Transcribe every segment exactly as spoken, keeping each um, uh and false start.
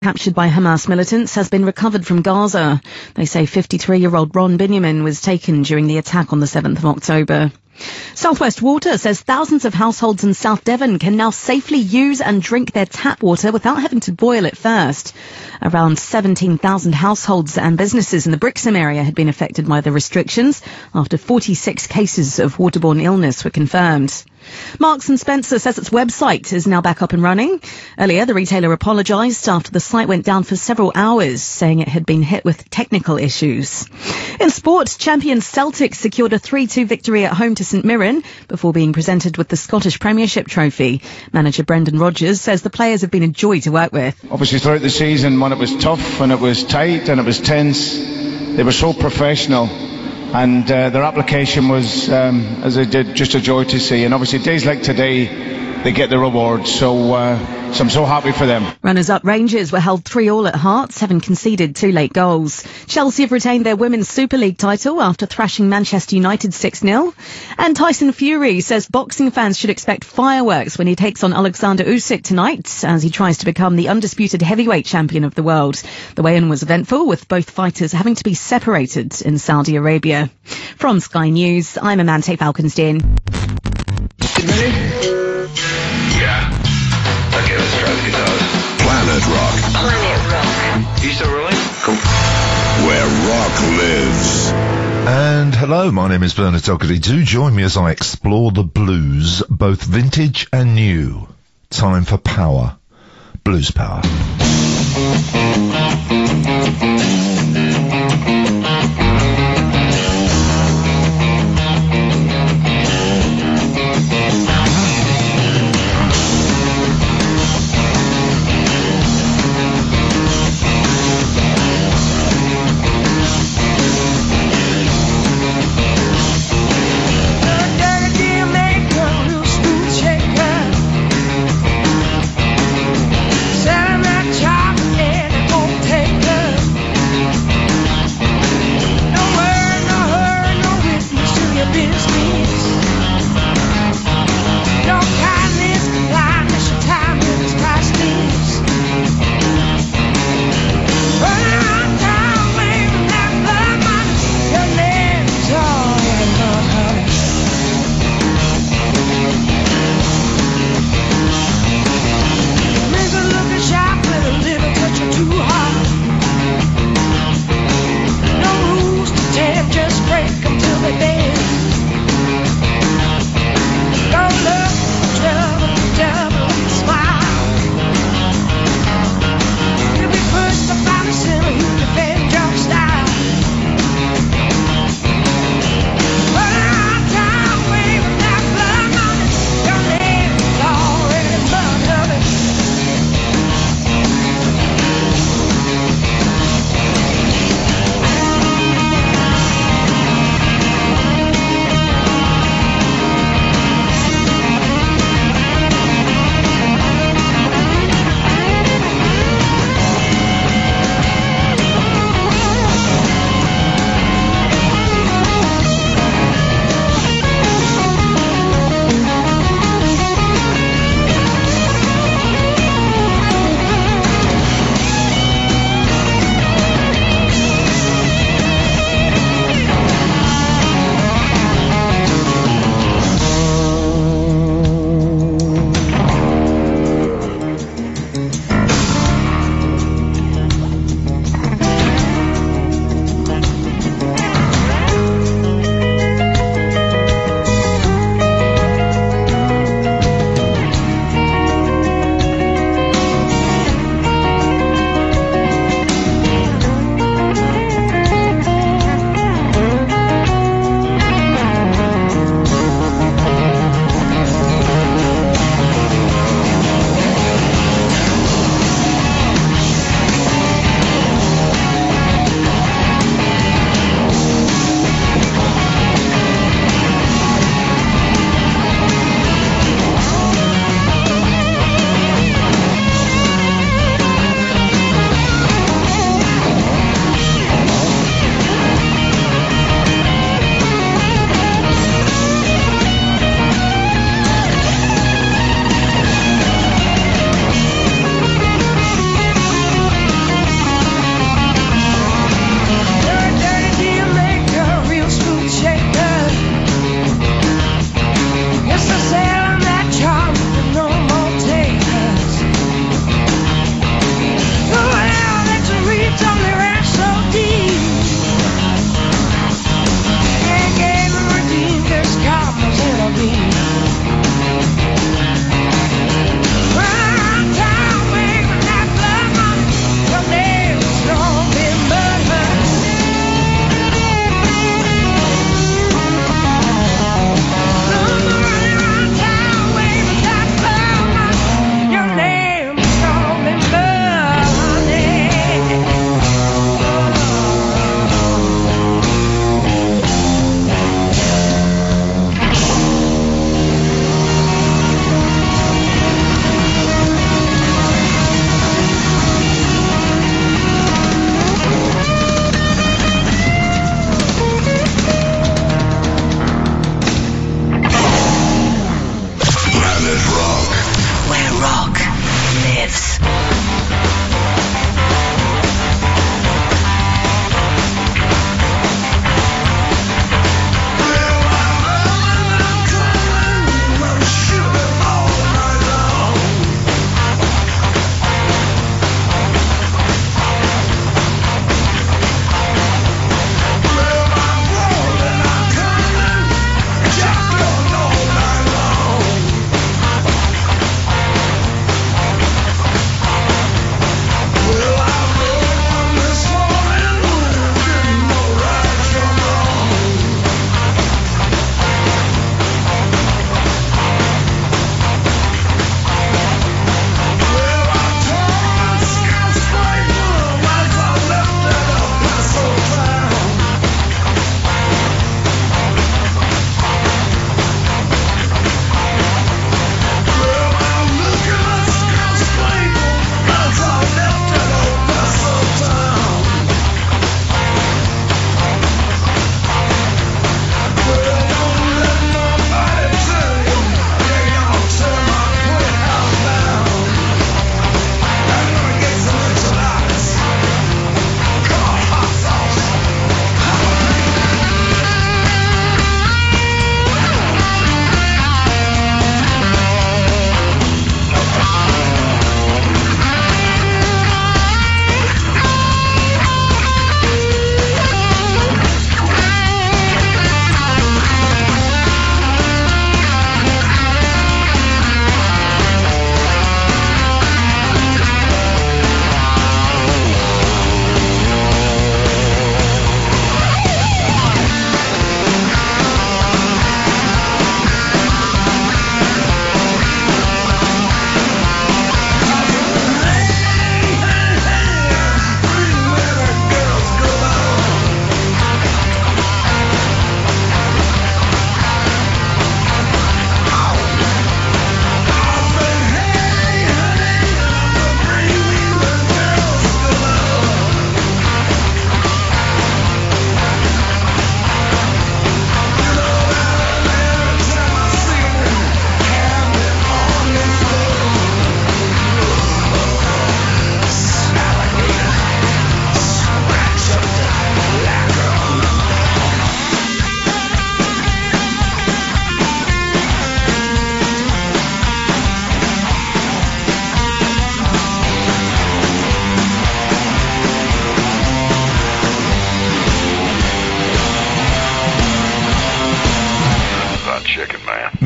captured by Hamas militants has been recovered from Gaza. They say fifty-three-year-old Ron Binyamin was taken during the attack on the seventh of October. Southwest Water says thousands of households in South Devon can now safely use and drink their tap water without having to boil it first. Around seventeen thousand households and businesses in the Brixham area had been affected by the restrictions after forty-six cases of waterborne illness were confirmed. Marks and Spencer says its website is now back up and running. Earlier, the retailer apologised after the site went down for several hours, saying it had been hit with technical issues. In sport, champion Celtic secured a three two victory at home to St Mirren before being presented with the Scottish Premiership trophy. Manager Brendan Rodgers says the players have been a joy to work with. Obviously, throughout the season, when it was tough, when it was tight and it was tense, they were so professional. And uh, their application was, um, as I did, just a joy to see. And obviously, days like today, they get the reward. So, uh, so I'm so happy for them. Runners-up Rangers were held three all at Hearts, having conceded two late goals. Chelsea have retained their Women's Super League title after thrashing Manchester United six nil. And Tyson Fury says boxing fans should expect fireworks when he takes on Alexander Usyk tonight, as he tries to become the undisputed heavyweight champion of the world. The weigh-in was eventful, with both fighters having to be separated in Saudi Arabia. From Sky News, I'm Amante Falkenstein. Ready? Yeah. Okay, let's try the guitars. Planet Rock. Planet Rock. You still rolling? Cool. Where rock lives. And hello, my name is Bernard Doherty. Do join me as I explore the blues, both vintage and new. Time for power. Blues power.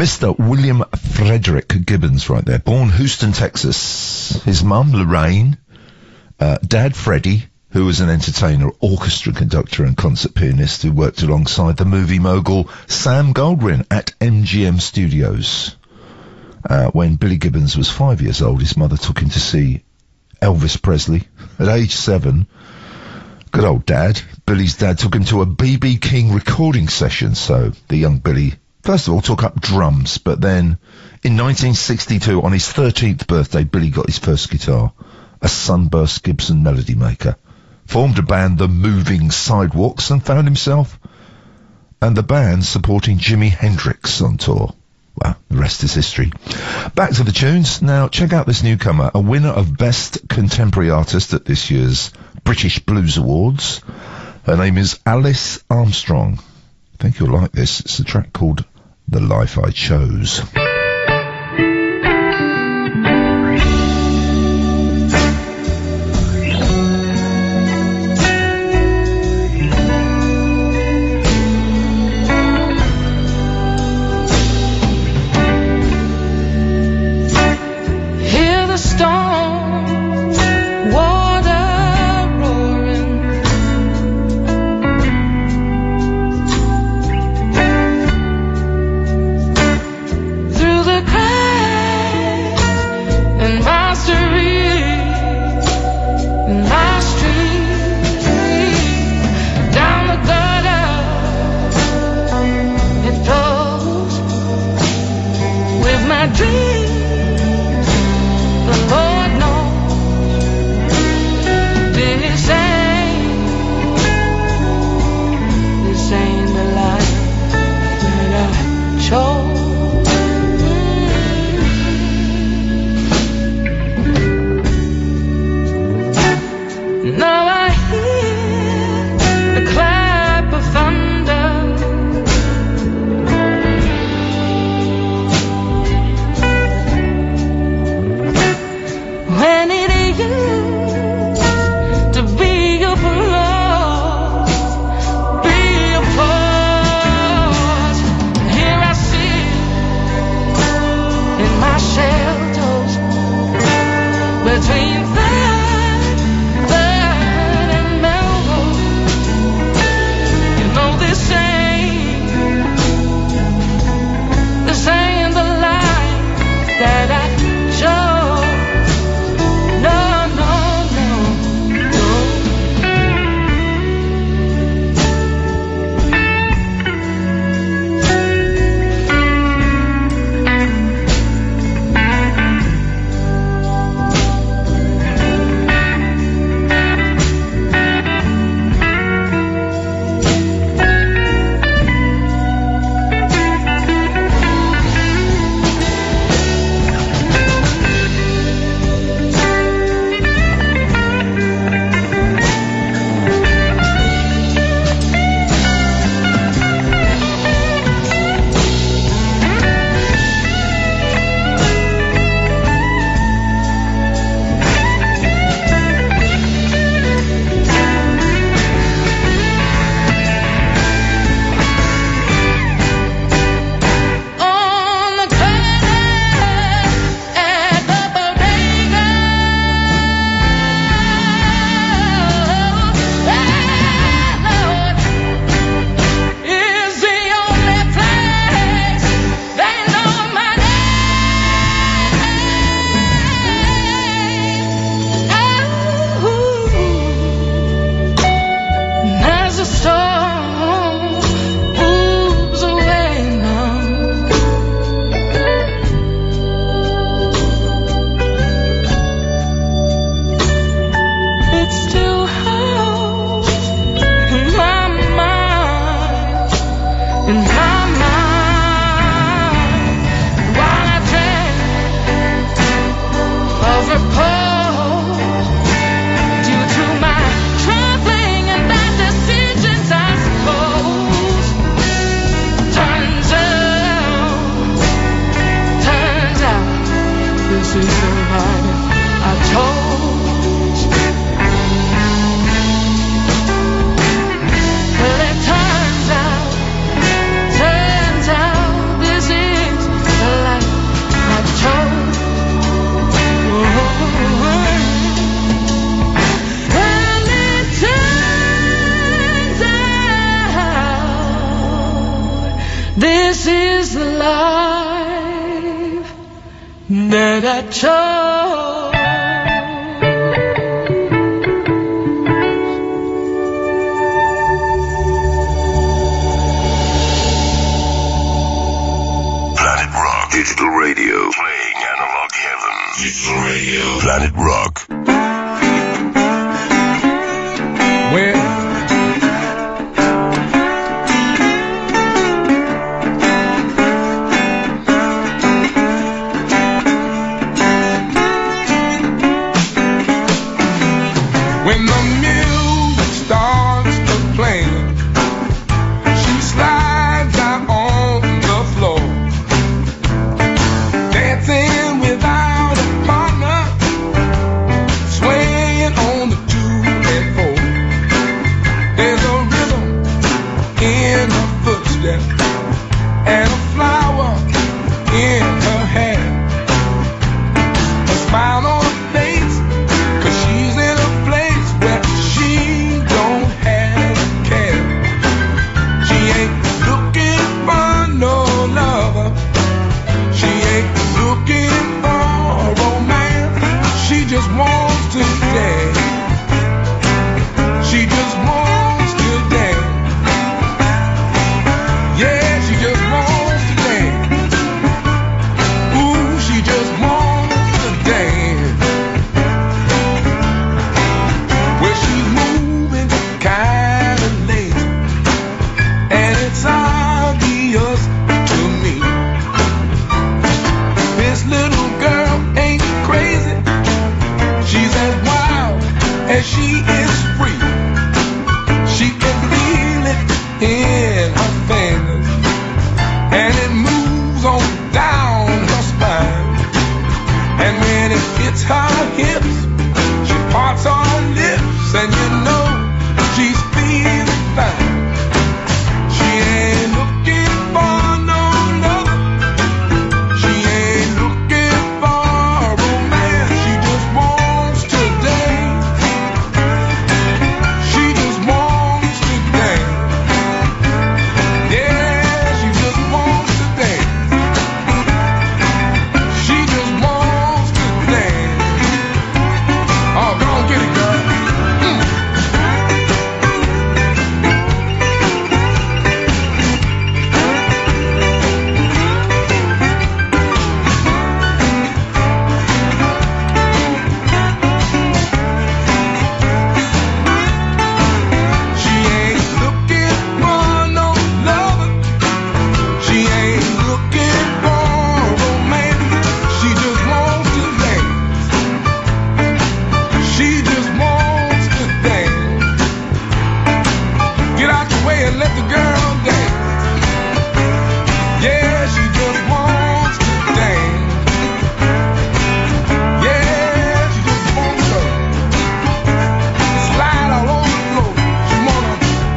Mister William Frederick Gibbons right there, born Houston, Texas. His mum, Lorraine, uh, dad, Freddie, who was an entertainer, orchestra conductor and concert pianist who worked alongside the movie mogul Sam Goldwyn at M G M Studios. Uh, when Billy Gibbons was five years old, his mother took him to see Elvis Presley. At age seven, good old dad, Billy's dad took him to a B B King recording session, so the young Billy first of all took up drums, but then in nineteen sixty-two, on his thirteenth birthday, Billy got his first guitar, a Sunburst Gibson Melody Maker, formed a band, The Moving Sidewalks, and found himself and the band supporting Jimi Hendrix on tour. Well, the rest is history. Back to the tunes. Now, check out this newcomer, a winner of Best Contemporary Artist at this year's British Blues Awards. Her name is Alice Armstrong. I think you'll like this. It's a track called The Life I Chose. I chose. Planet Rock Digital Radio. Playing analog heaven. Digital Radio. Planet Rock. Well, when the music starts to play, she slides out on the floor, dancing without a partner, swaying on the two and four. There's a rhythm in her footsteps and a flower in her hair, a smile on her face, 'cause she's in a place where she don't have a care. She ain't looking for no lover, she ain't looking for romance, she just wants to dance, she just wants to dance, yeah, she just wants to dance, ooh, she just wants to dance. Well, she's moving kind of late, and it's obvious to me. This little girl ain't crazy, she's as wild as she is free. She can feel it in her fingers, and it moves on down her spine. And when it hits her hips, she parts her lips, and you know she's feeling fine. She ain't looking for no love, she ain't looking for romance, she just wants to dance, she just wants to dance, yeah, she just wants to dance, she just wants to dance. Oh, go on, get it, girl. Mm. She ain't looking for no lover, she ain't looking for romance, she just wants to dance, she just wants to dance. Get out the way and let the girl dance, yeah, she just wants to dance, yeah, she just wants to slide all over the floor. She wanna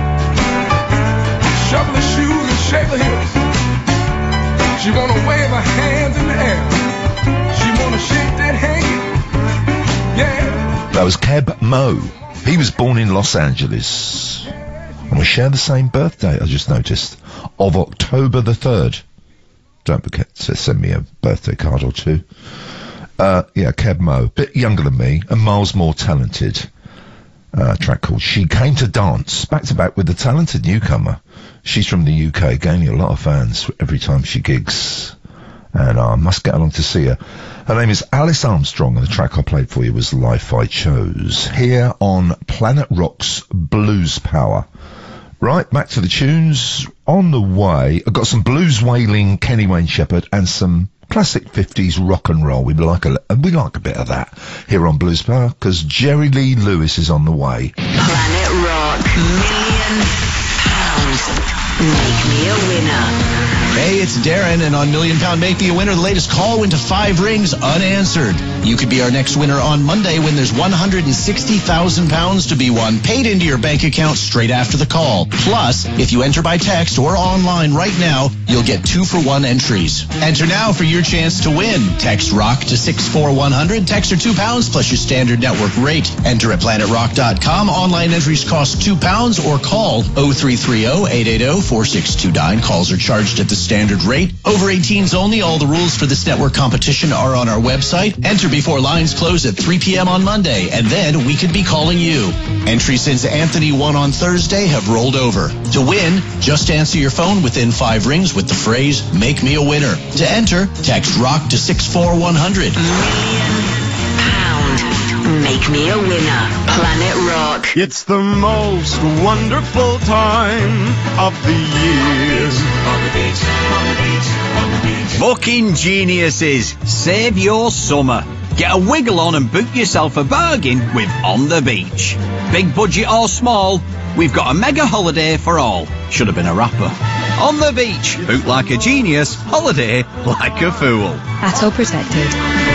shuffle her shoes and shake her hips, she wanna wave her hands in the air, she wanna shake that hanky, yeah. That was Keb Mo. He was born in Los Angeles. And we share the same birthday, I just noticed, of October the third. Don't forget to send me a birthday card or two. Uh, yeah, Keb Mo. Bit younger than me and miles more talented. Uh, track called She Came to Dance, back to back with the talented newcomer. She's from the U K, gaining a lot of fans every time she gigs. And I must get along to see her. Her name is Alice Armstrong, and the track I played for you was Life I Chose, here on Planet Rock's Blues Power. Right, back to the tunes. On the way, I've got some blues wailing Kenny Wayne Shepherd and some classic fifties rock and roll. We like a, we like a bit of that here on Blues Power, because Jerry Lee Lewis is on the way. Planet Rock, million pounds. Make me a winner. Hey, it's Darren, and on Million Pound Make Me a Winner, the latest call went to five rings unanswered. You could be our next winner on Monday when there's one hundred sixty thousand pounds to be won, paid into your bank account straight after the call. Plus, if you enter by text or online right now, you'll get two for one entries. Enter now for your chance to win. Text ROCK to six four one hundred. Text are two pounds plus your standard network rate. Enter at planet rock dot com. Online entries cost two pounds or call oh three three oh, eight eight oh, four six two nine. Calls are charged at the standard rate. Over eighteens only. All the rules for this network competition are on our website. Enter before lines close at three p.m. on Monday, and then we could be calling you. Entries since Anthony won on Thursday have rolled over. To win, just answer your phone within five rings with the phrase, "Make me a winner." To enter, text ROCK to six four one zero zero. Million pound. Make me a winner. Planet Rock. It's the most wonderful time of the year. On the beach, on the beach, on the beach. Booking geniuses, save your summer. Get a wiggle on and book yourself a bargain with On the Beach. Big budget or small, we've got a mega holiday for all. Should have been a rapper. On the Beach, book like a genius, holiday like a fool. At all protected.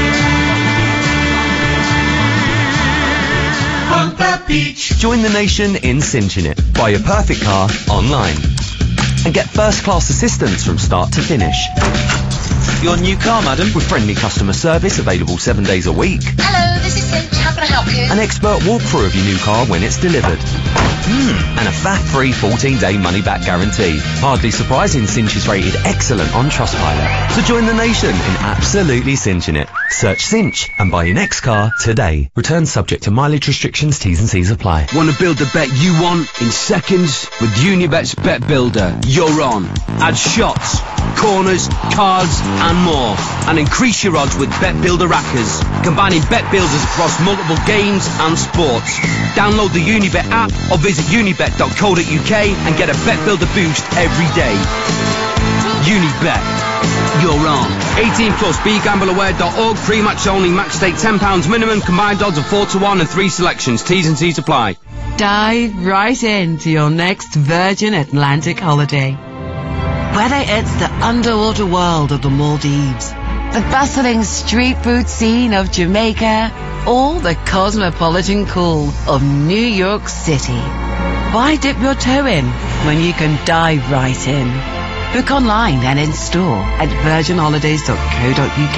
On the beach. Join the nation in cinching it. Buy your perfect car online and get first-class assistance from start to finish. Your new car, madam, with friendly customer service available seven days a week. Hello, this is Cinch. How can I help you? An expert walkthrough of your new car when it's delivered. Hmm. And a faff-free fourteen-day money-back guarantee. Hardly surprising Cinch is rated excellent on Trustpilot. So join the nation in absolutely cinching it. Search Cinch and buy your next car today. Returns subject to mileage restrictions, T's and C's apply. Want to build the bet you want in seconds? With Unibet's Bet Builder, you're on. Add shots, corners, cards and more. And increase your odds with Bet Builder Rackers, combining bet builders across multiple games and sports. Download the Unibet app or visit unibet dot co dot uk and get a Bet Builder boost every day. Unibet, you're on. eighteen plus, be gamble aware dot org, pre-match only, match stake ten pounds minimum, combined odds of four to one and three selections, T's and C's apply. Dive right into your next Virgin Atlantic holiday. Whether it's the underwater world of the Maldives, the bustling street food scene of Jamaica, or the cosmopolitan cool of New York City. Why dip your toe in when you can dive right in? Book online and in store at virgin holidays dot co dot uk.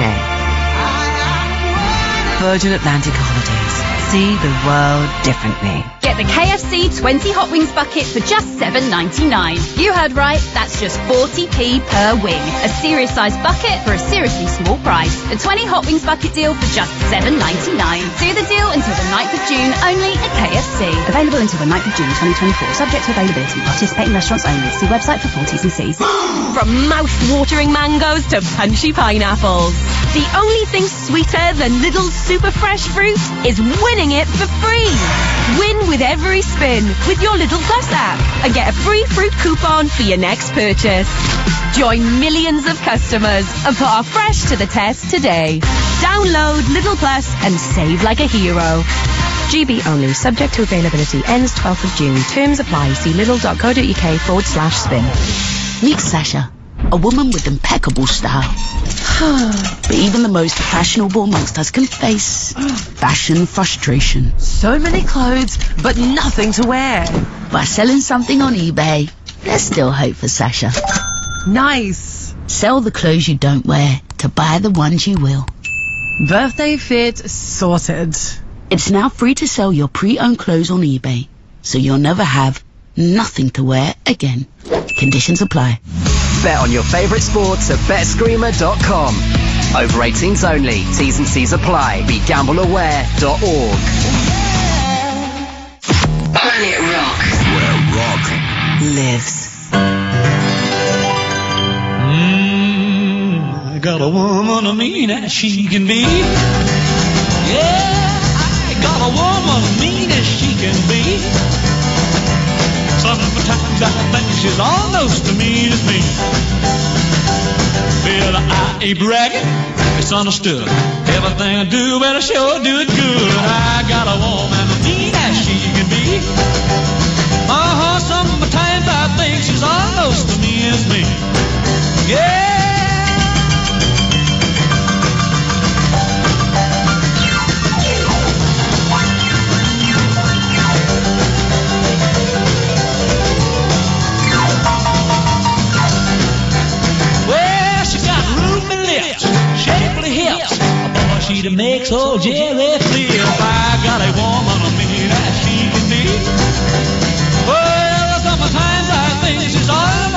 Virgin Atlantic Holidays. See the world differently. Get the K F C twenty Hot Wings bucket for just seven ninety-nine. You heard right, that's just forty p per wing. A serious sized bucket for a seriously small price. The twenty Hot Wings bucket deal for just seven ninety-nine. Do the deal until the ninth of June, only at K F C. Available until the ninth of June twenty twenty-four, subject to availability. Participating restaurants only. See website for full T's and C's. From mouth-watering mangoes to punchy pineapples, the only thing sweeter than Lidl's super fresh fruit is winning it for free. Win with every spin with your Lidl Plus app and get a free fruit coupon for your next purchase. Join millions of customers and put our fresh to the test today. Download Lidl Plus and save like a hero. G B only, subject to availability, ends twelfth of June. Terms apply. See lidl dot co dot uk forward slash spin. Meet Sasha, a woman with impeccable style. But even the most fashionable amongst us can face fashion frustration. So many clothes, but nothing to wear. By selling something on eBay, there's still hope for Sasha. Nice. Sell the clothes you don't wear to buy the ones you will. Birthday fit sorted. It's now free to sell your pre-owned clothes on eBay, so you'll never have nothing to wear again. Conditions apply. Bet on your favourite sports at bet screamer dot com. Over eighteens only. T's and C's apply. Be gamble aware dot org. Planet Rock. Where rock lives. Mm, I got a woman, I mean as she can be. Yeah, I got a woman, I mean as she can be. Sometimes I think she's almost as mean as me. Well, I ain't bragging, it's understood. Everything I do, well, I sure do it good. I got a woman, mean as she can be. Uh-huh, sometimes I think she's almost as mean as me. Yeah. She makes old Jerry flip. I got a woman, I mean, as she can be. Well, sometimes I think she's all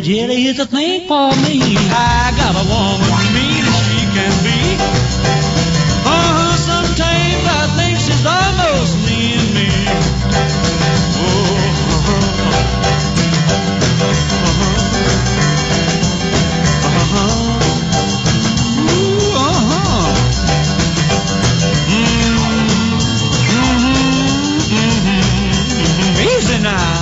jelly, jelly is a thing for me. I got a woman mean as she can be. Uh-huh, sometimes I think she's almost me and me. Oh, uh-huh, uh-huh, uh-huh, ooh, uh-huh. Mm-hmm, mm-hmm, easy now.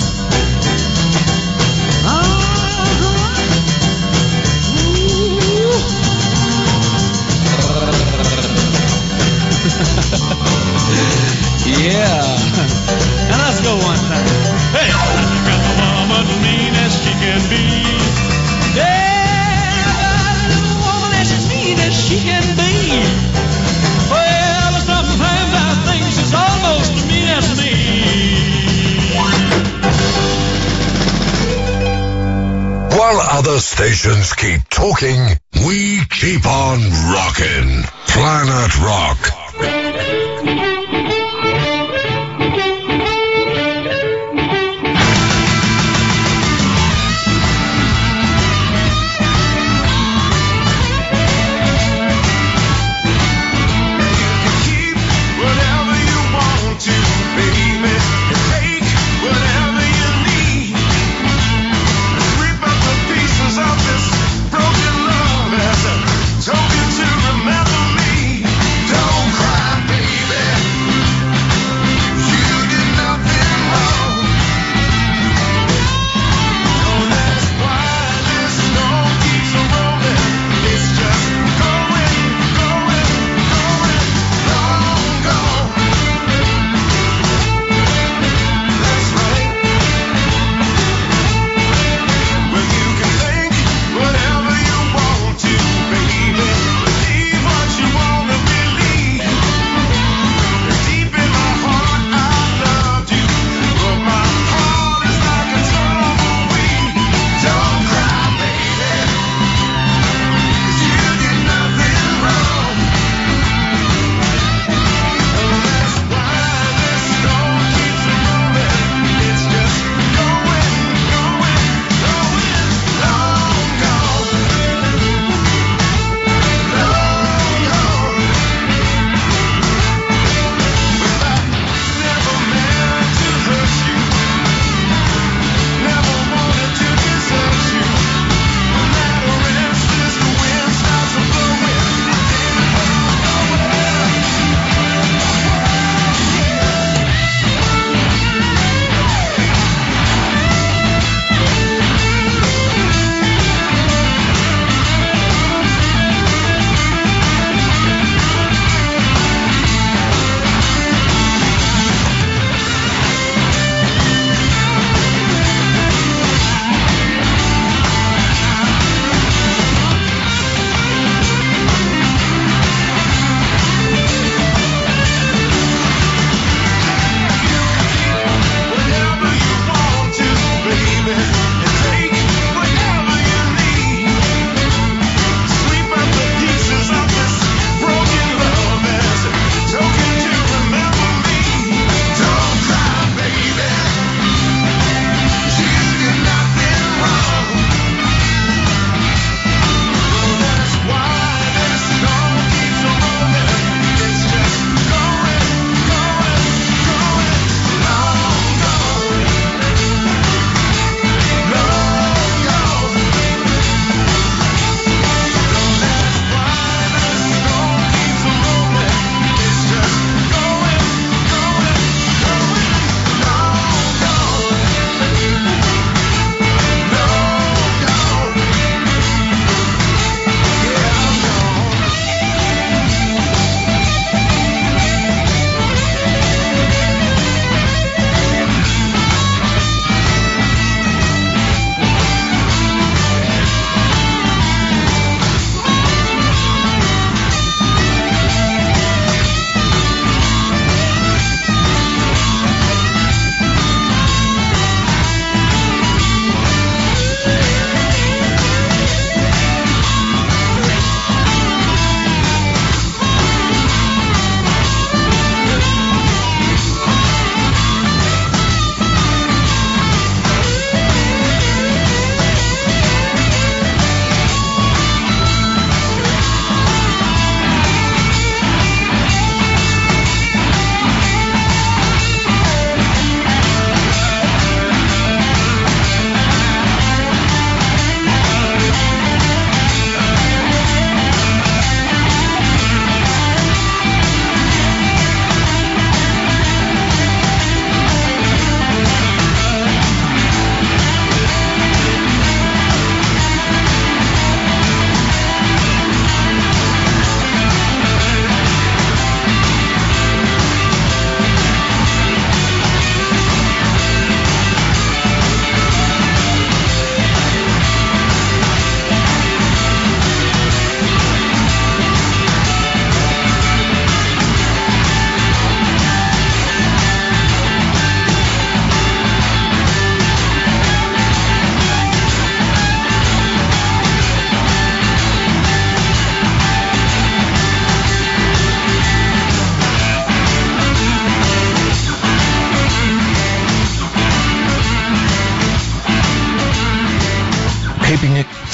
Yeah. Now let's go one time. Hey, I got a woman mean as she can be. Yeah, I got a woman as mean as she can be. Well, sometimes I think she's almost as mean as me. While other stations keep talking, we keep on rocking. Planet Rock. Token to remember me. Don't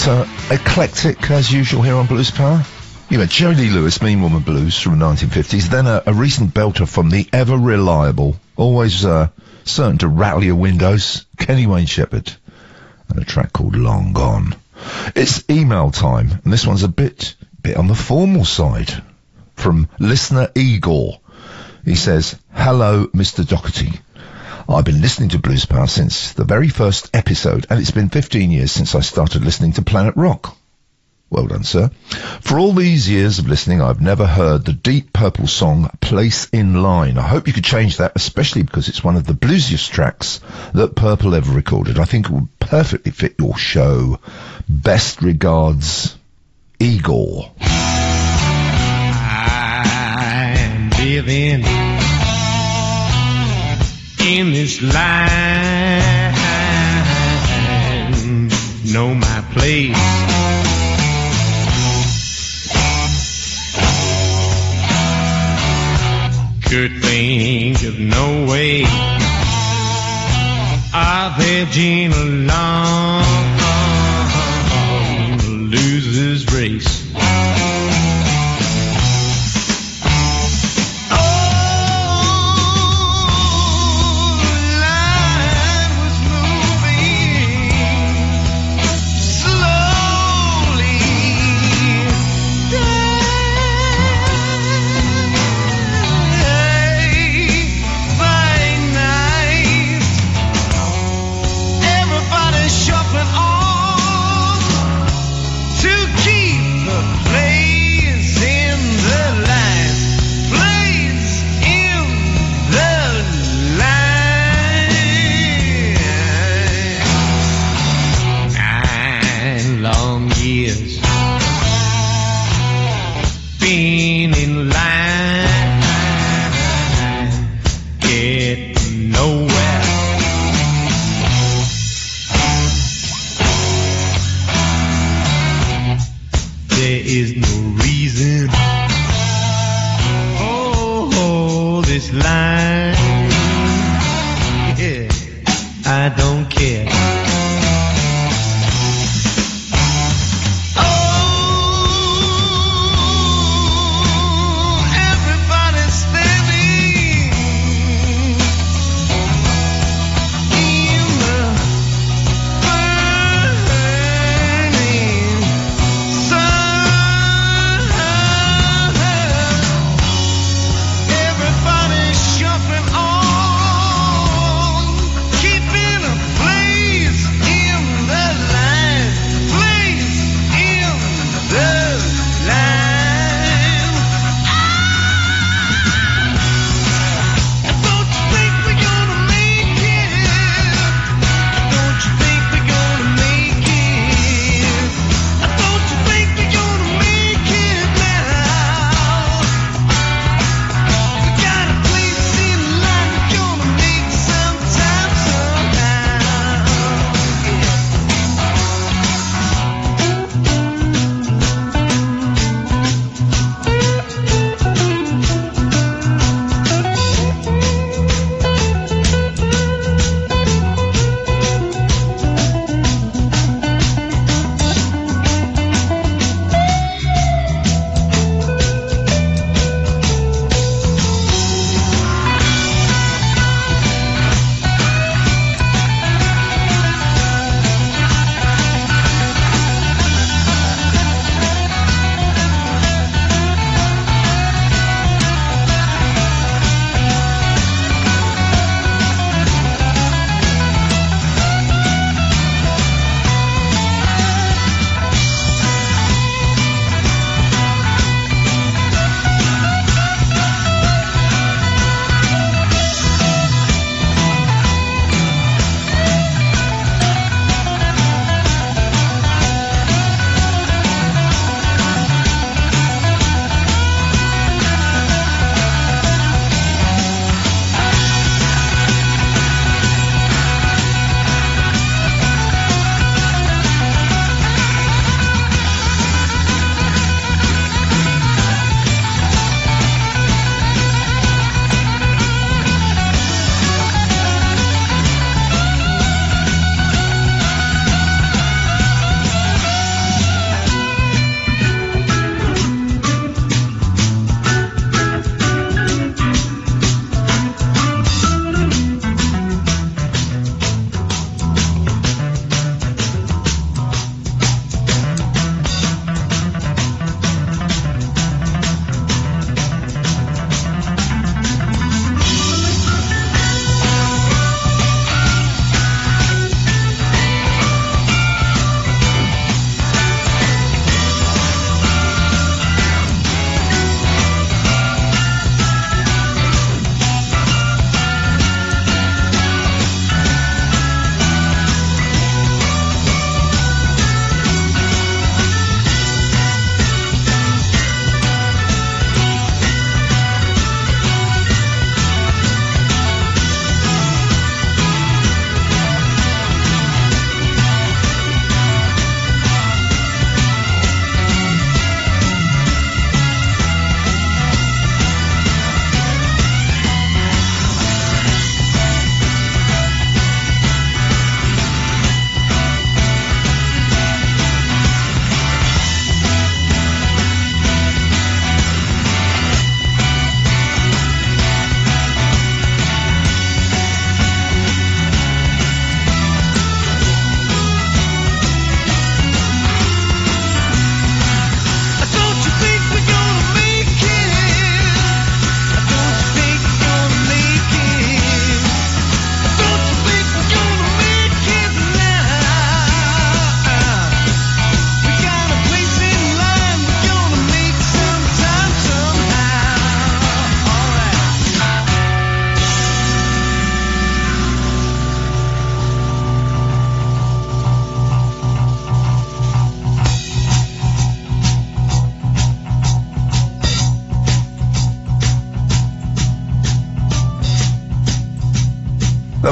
uh, eclectic as usual here on Blues Power. You had Jerry Lee Lewis, Mean Woman Blues from the nineteen fifties, then a, a recent belter from the ever reliable, always uh, certain to rattle your windows, Kenny Wayne Shepherd, and a track called Long Gone. It's email time, and this one's a bit, bit on the formal side. From listener Igor. He says, hello, Mister Doherty. I've been listening to Blues Power since the very first episode, and it's been fifteen years since I started listening to Planet Rock. Well done, sir. For all these years of listening, I've never heard the Deep Purple song Place in Line. I hope you could change that, especially because it's one of the bluesiest tracks that Purple ever recorded. I think it would perfectly fit your show. Best regards, Igor. I'm living in this line, know my place. Could think of no way of edging along the loser's race. Everybody shuffling on, keeping a place.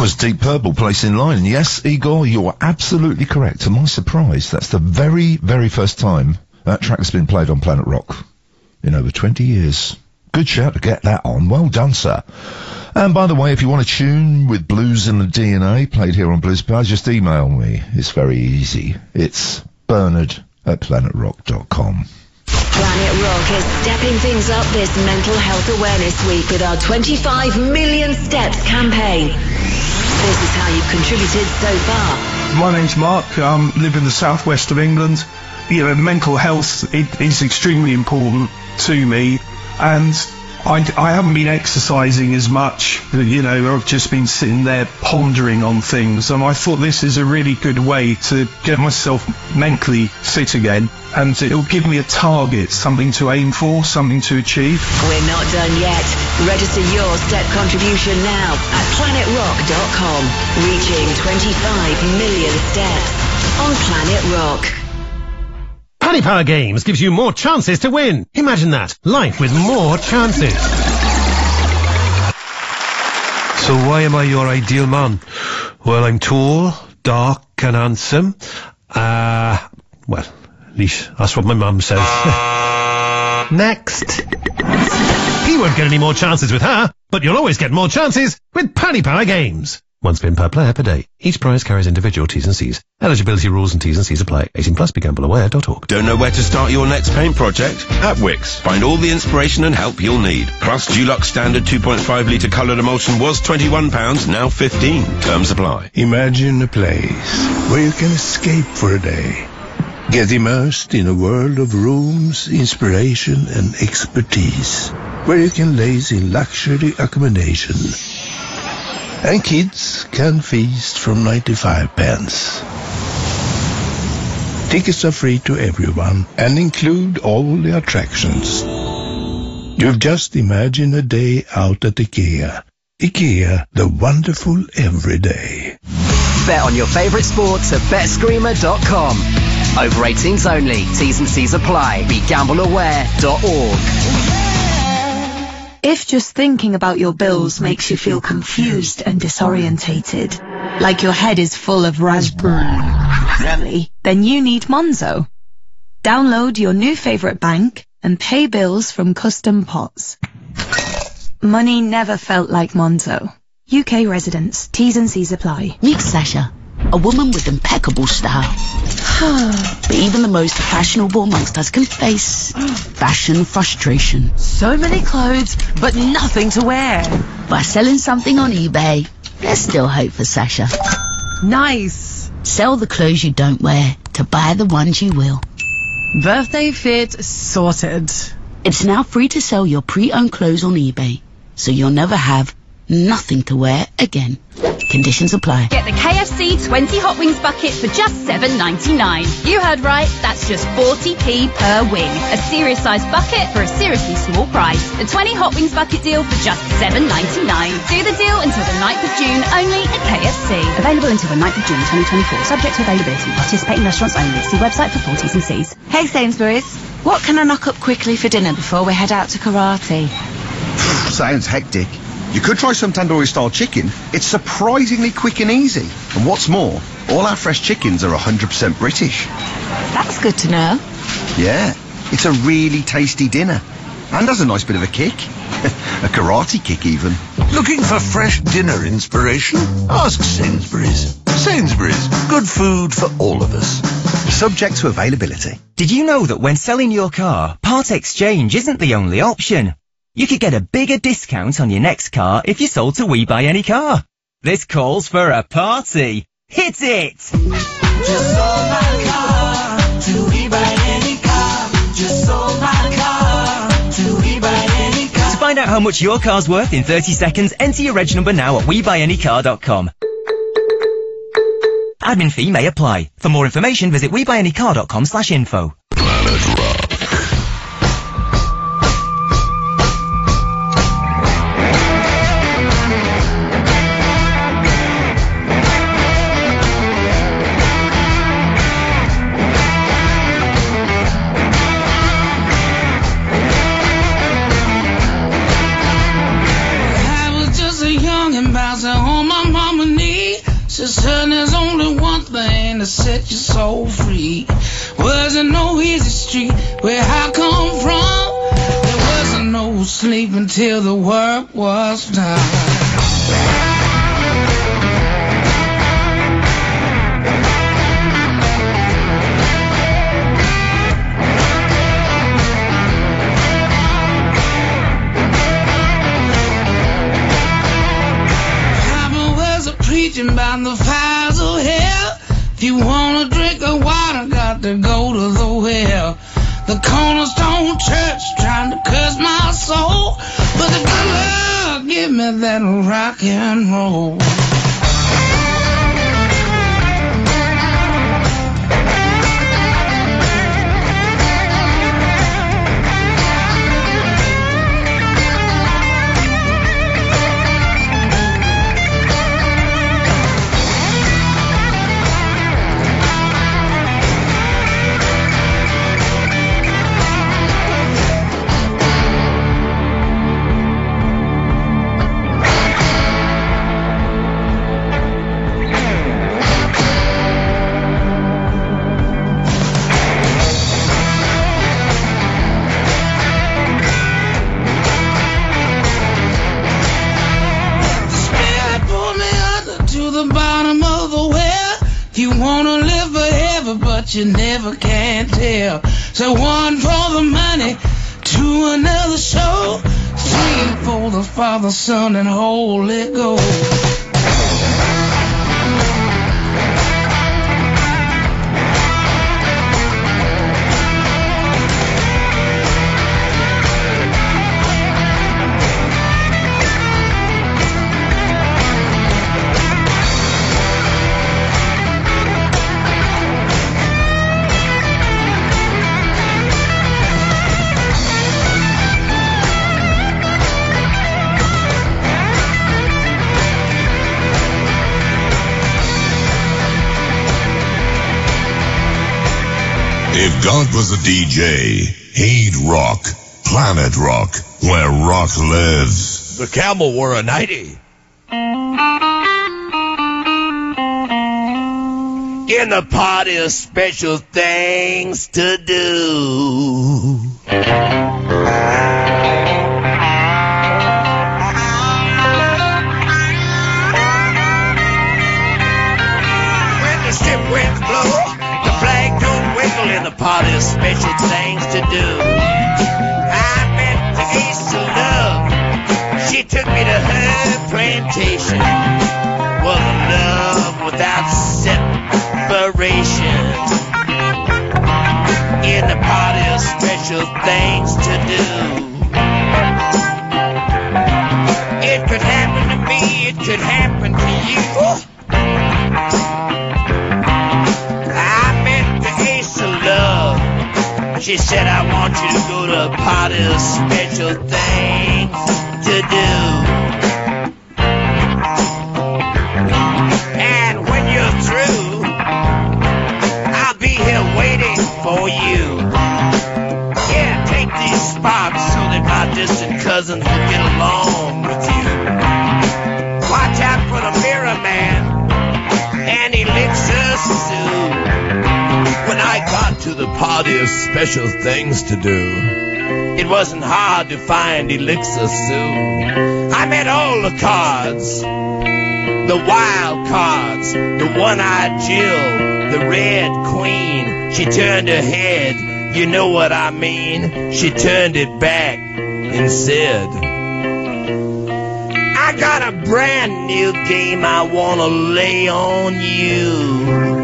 was Deep Purple, Place in Line. And yes, Igor, you are absolutely correct. To my surprise, that's the very, very first time that track has been played on Planet Rock in over twenty years. Good shout to get that on. Well done, sir. And by the way, if you want a tune with blues in the D N A played here on Blues Power, just email me. It's very easy. It's Bernard at planet rock dot com. Planet Rock is stepping things up this Mental Health Awareness Week with our twenty-five million Steps campaign. This is how you've contributed so far. My name's Mark. I um, live in the southwest of England. You know, mental health it, is extremely important to me, and I, I haven't been exercising as much. You know, I've just been sitting there pondering on things, and I thought this is a really good way to get myself mentally fit again, and it'll give me a target, something to aim for, something to achieve. We're not done yet. Register your step contribution now at planet rock dot com. Reaching twenty-five million steps on Planet Rock. Paddy Power Games gives you more chances to win. Imagine that. Life with more chances. So why am I your ideal man? Well, I'm tall, dark and handsome. Uh, well, at least that's what my mum says. Next. He won't get any more chances with her, but you'll always get more chances with Paddy Power Games. One spin per player per day. Each prize carries individual T's and C's. Eligibility rules and T's and C's apply. eighteen plus, be gamble aware dot org. Don't know where to start your next paint project? At Wix, find all the inspiration and help you'll need. Plus, Dulux standard two point five litre coloured emulsion was twenty-one pounds, now fifteen. Terms apply. Imagine a place where you can escape for a day. Get immersed in a world of rooms, inspiration and expertise. Where you can laze in luxury accommodation. And kids can feast from ninety-five pence. Tickets are free to everyone and include all the attractions. You've just imagined a day out at IKEA. IKEA, the wonderful everyday. Bet on your favourite sports at bet screamer dot com. Over eighteens only. T's and C's apply. Be gamble aware dot org. If just thinking about your bills makes you feel confused and disorientated, like your head is full of raspberry, then you need Monzo. Download your new favourite bank and pay bills from custom pots. Money never felt like Monzo. U K residents. T's and C's apply. Meet Sasha, a woman with impeccable style. But even the most fashionable amongst us can face fashion frustration. So many clothes, but nothing to wear. By selling something on eBay, there's still hope for Sasha. Nice. Sell the clothes you don't wear to buy the ones you will. Birthday fit sorted. It's now free to sell your pre-owned clothes on eBay, so you'll never have nothing to wear again. Conditions apply. Get the K F C twenty Hot Wings bucket for just seven ninety-nine. You heard right, that's just forty p per wing. A serious sized bucket for a seriously small price. The twenty Hot Wings bucket deal for just seven ninety-nine. Do the deal until the ninth of June, only at K F C. Available until the ninth of June twenty twenty-four, subject to availability. Participating restaurants only. See website for full T's and C's. Hey Sainsbury's, what can I knock up quickly for dinner before we head out to karate? Sounds hectic. You could try some tandoori style chicken. It's surprisingly quick and easy. And what's more, all our fresh chickens are one hundred percent British. That's good to know. Yeah, it's a really tasty dinner. And has a nice bit of a kick. A karate kick even. Looking for fresh dinner inspiration? Ask Sainsbury's. Sainsbury's, good food for all of us. Subject to availability. Did you know that when selling your car, part exchange isn't the only option? You could get a bigger discount on your next car if you sold to We Buy Any Car. This calls for a party. Hit it! Just sold my car to We Buy Any Car. Just sold my car to We Buy Any Car. To find out how much your car's worth in thirty seconds, enter your reg number now at we buy any car dot com. Admin fee may apply. For more information, visit we buy any car dot com slash info. Planet Rock. On my mama knee. set your soul free. Wasn't no easy street where I come from. There wasn't no sleep until the work was done. Preaching about the fires of hell. If you wanna drink the water, got to go to the well. The Cornerstone Church trying to curse my soul, but the good Lord give me that rock and roll. You never can tell. So one for the money, two another show, three for the Father, Son, and Holy Ghost. If God was a D J, he'd rock Planet Rock, where rock lives. The Camel wore a nightie. In the party of special things to do. When the stiff winds blow, the flag don't wiggle in the party of special things to do. I met the ace of love. She took me to her plantation. Was a love without separation. In the party of special things to do. It could happen to me, it could happen to you. She said, I want you to go to a party of special things to do. And when you're through, I'll be here waiting for you. Yeah, take these spots so that my distant cousins will get along with you. Watch out for the mirror man, and he licks us soon. When I got to the party of special things to do, it wasn't hard to find Elixir Sue. I met all the cards, the wild cards, the one-eyed Jill, the red queen. She turned her head, you know what I mean. She turned it back and said, I got a brand new game I wanna lay on you.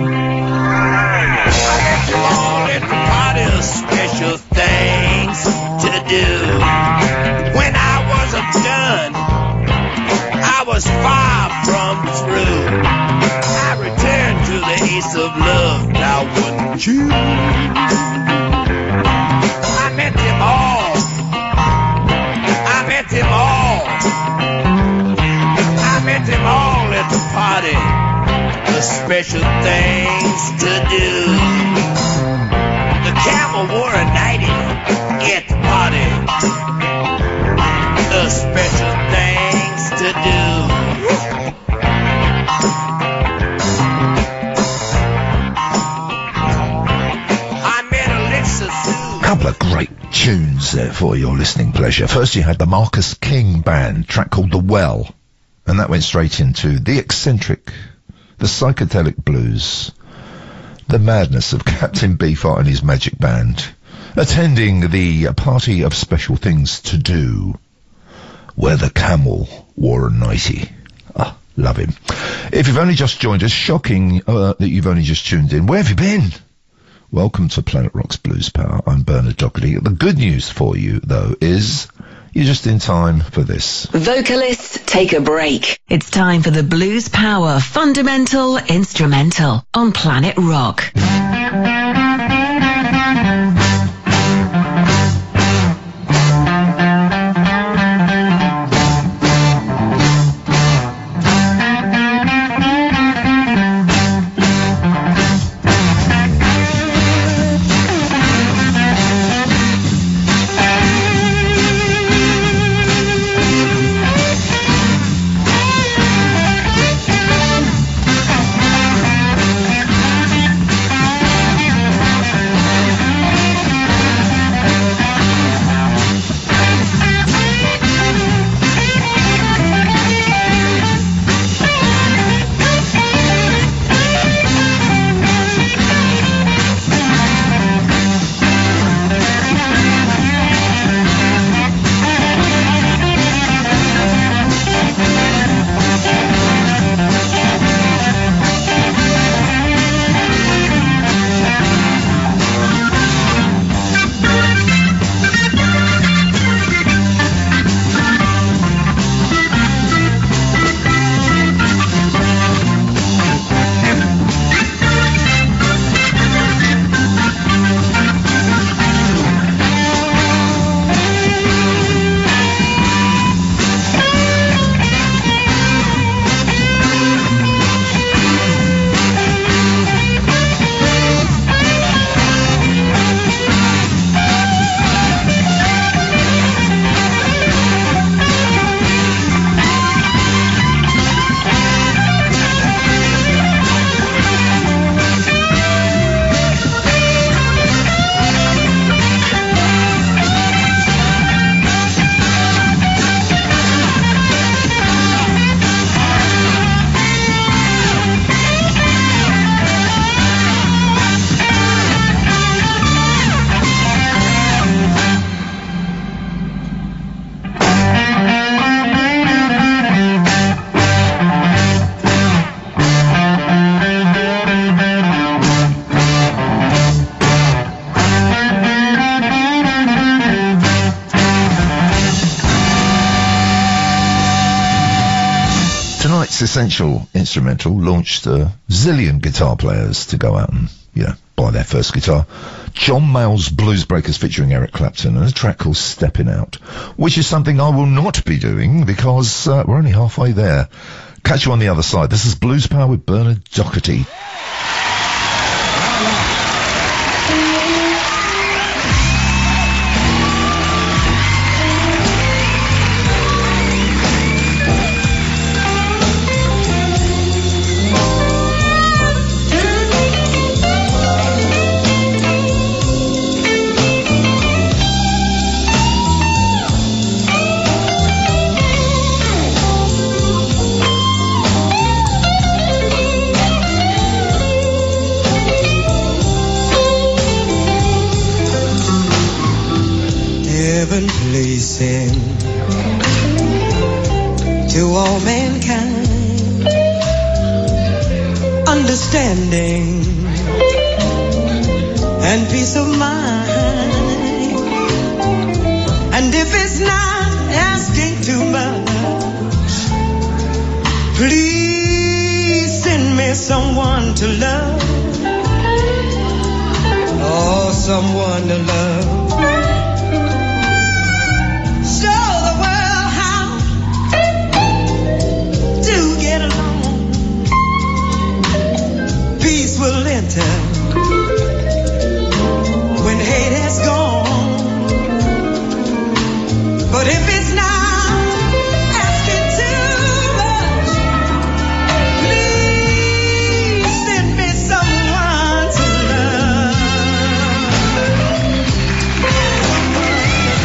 All at the party of special things to do. When I wasn't done, I was far from through. I returned to the ace of love, now wouldn't you? I met them all. I met them all. I met them all at the party. The special things to do. The camel wore a nightie at the party. The special things to do. tunes there for your listening pleasure. First you had the Marcus King Band, track called The Well, and that went straight into the eccentric, the psychedelic blues, the madness of Captain Beefheart and his magic band, attending the party of special things to do, where the camel wore a nightie. Ah, love him. If you've only just joined us, shocking uh, that you've only just tuned in. Where have you been? Welcome to Planet Rock's Blues Power. I'm Bernard Doherty. The good news for you, though, is you're just in time for this. Vocalists, take a break. It's time for the Blues Power Fundamental Instrumental on Planet Rock. Essential Instrumental launched a zillion guitar players to go out and, you know, buy their first guitar. John Mayall's Blues Breakers featuring Eric Clapton and a track called Stepping Out, which is something I will not be doing because uh, we're only halfway there. Catch you on the other side. This is Blues Power with Bernard Doherty. To all mankind, understanding and peace of mind. And if it's not asking too much, please send me someone to love, oh, someone to love. Will enter when hate has gone. But if it's not asking too much, please send me someone to love.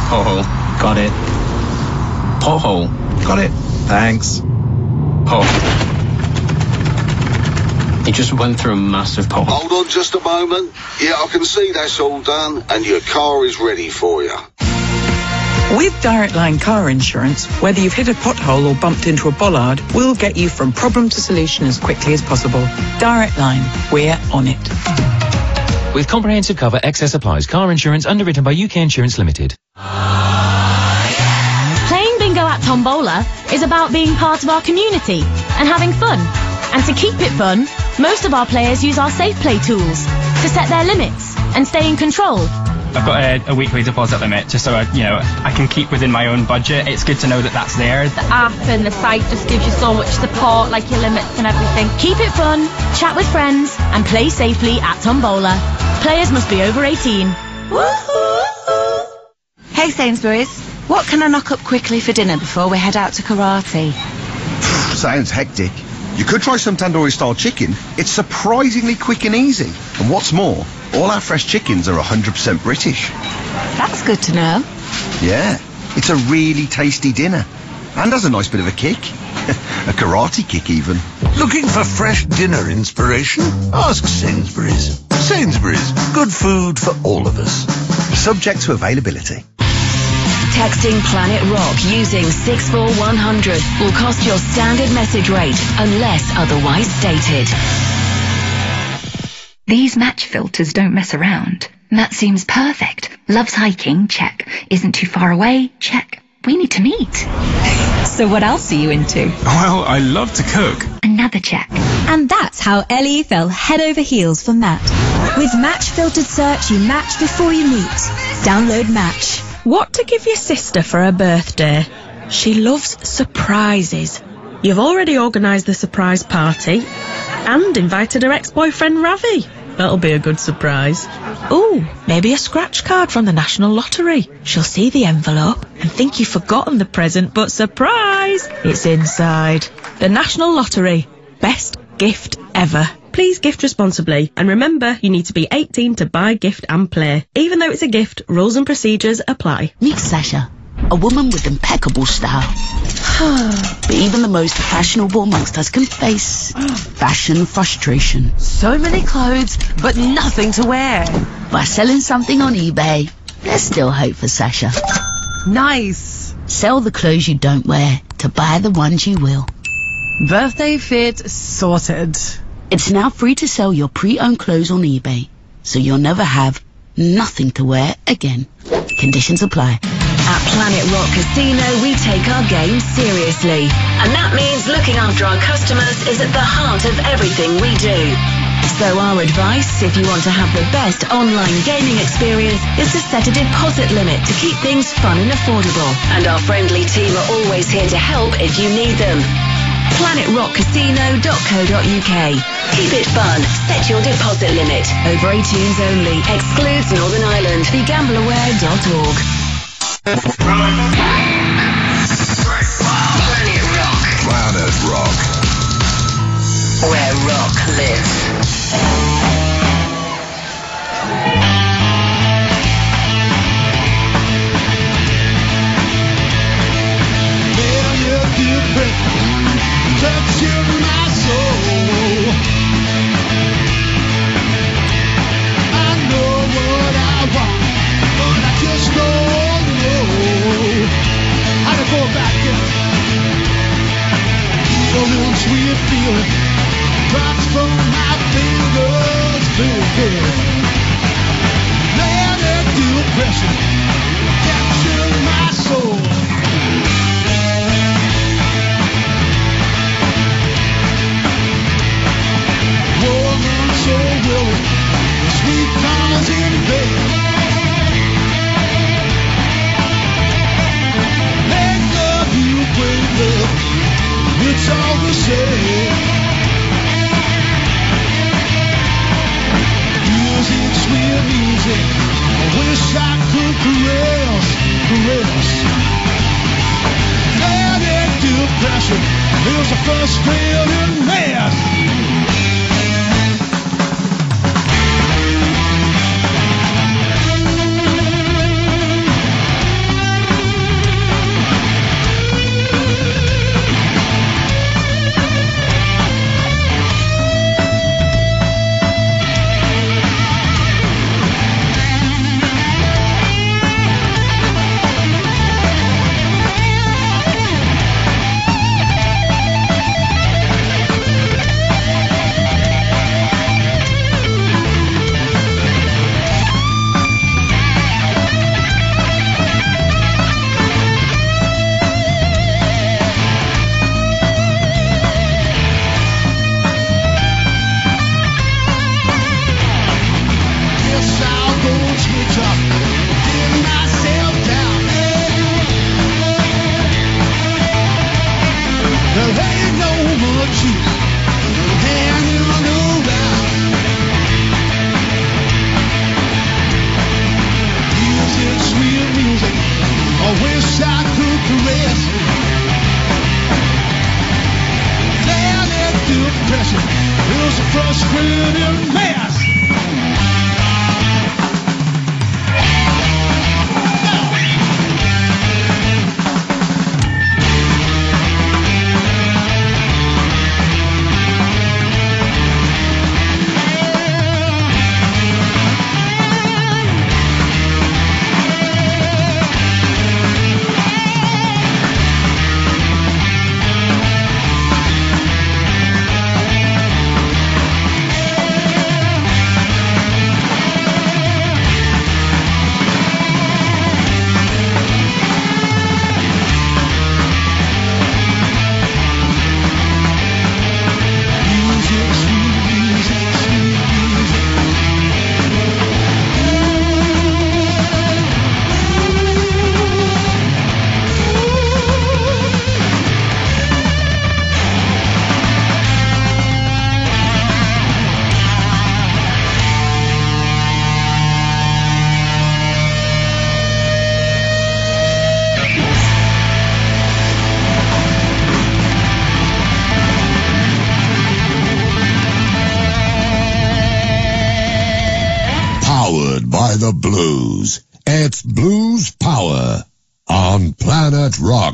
Pothole. Got it. Pothole. Got it. Thanks. Oh. He just went through a massive pothole. Hold on just a moment. Yeah, I can see that's all done, and your car is ready for you. With Direct Line car insurance, whether you've hit a pothole or bumped into a bollard, we'll get you from problem to solution as quickly as possible. Direct Line, we're on it. With comprehensive cover, excess applies. Car insurance underwritten by U K Insurance Limited. Playing bingo at Tombola is about being part of our community and having fun. And to keep it fun, most of our players use our safe play tools to set their limits and stay in control. I've got a, a weekly deposit limit just so I, you know, I can keep within my own budget. It's good to know that that's there. The app and the site just gives you so much support, like your limits and everything. Keep it fun, chat with friends, and play safely at Tombola. Players must be over eighteen. Hey Sainsbury's, what can I knock up quickly for dinner before we head out to karate? Sounds hectic. You could try some tandoori style chicken. It's surprisingly quick and easy. And what's more, all our fresh chickens are one hundred percent British. That's good to know. Yeah, it's a really tasty dinner. And has a nice bit of a kick. A karate kick even. Looking for fresh dinner inspiration? Ask Sainsbury's. Sainsbury's, good food for all of us. Subject to availability. Texting Planet Rock using six four one hundred will cost your standard message rate unless otherwise stated. These match filters don't mess around. That seems perfect. Loves hiking? Check. Isn't too far away? Check. We need to meet. So what else are you into? Well, I love to cook. Another check. And that's how Ellie fell head over heels for Matt. With Match Filtered Search, you match before you meet. Download Match. What to give your sister for her birthday? She loves surprises. You've already organised the surprise party and invited her ex-boyfriend Ravi. That'll be a good surprise. Ooh, maybe a scratch card from the National Lottery. She'll see the envelope and think you've forgotten the present, but surprise! It's inside. The National Lottery. Best gift ever. Please gift responsibly, and remember, you need to be eighteen to buy, gift and play. Even though it's a gift, rules and procedures apply. Meet Sasha, a woman with impeccable style. But even the most fashionable amongst us can face fashion frustration. So many clothes, but nothing to wear. By selling something on eBay, there's still hope for Sasha. Nice. Sell the clothes you don't wear to buy the ones you will. Birthday fit sorted. It's now free to sell your pre-owned clothes on eBay, so you'll never have nothing to wear again. Conditions apply. At Planet Rock Casino, we take our game seriously. And that means looking after our customers is at the heart of everything we do. So our advice, if you want to have the best online gaming experience, is to set a deposit limit to keep things fun and affordable. And our friendly team are always here to help if you need them. planet rock casino dot co dot uk. Keep it fun. Set your deposit limit. Over eighteens only. Excludes Northern Ireland. be gamble aware dot org. Planet Rock. Planet Rock. Where rock lives. Touching my soul. I know what I want, but I just don't know how to go back in. A little sweet feeling drops from my fingers, baby. Let it do pressure, capture my soul. So willing, sweet colors in bed. Make love you great love, it's all the same. Music, sweet music, I wish I could caress, caress. Let it do pressure, feels a frustrating mess. stress. Down into depression. It was a frustrating mess. By the blues. It's Blues Power on Planet Rock.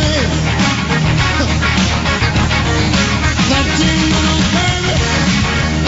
That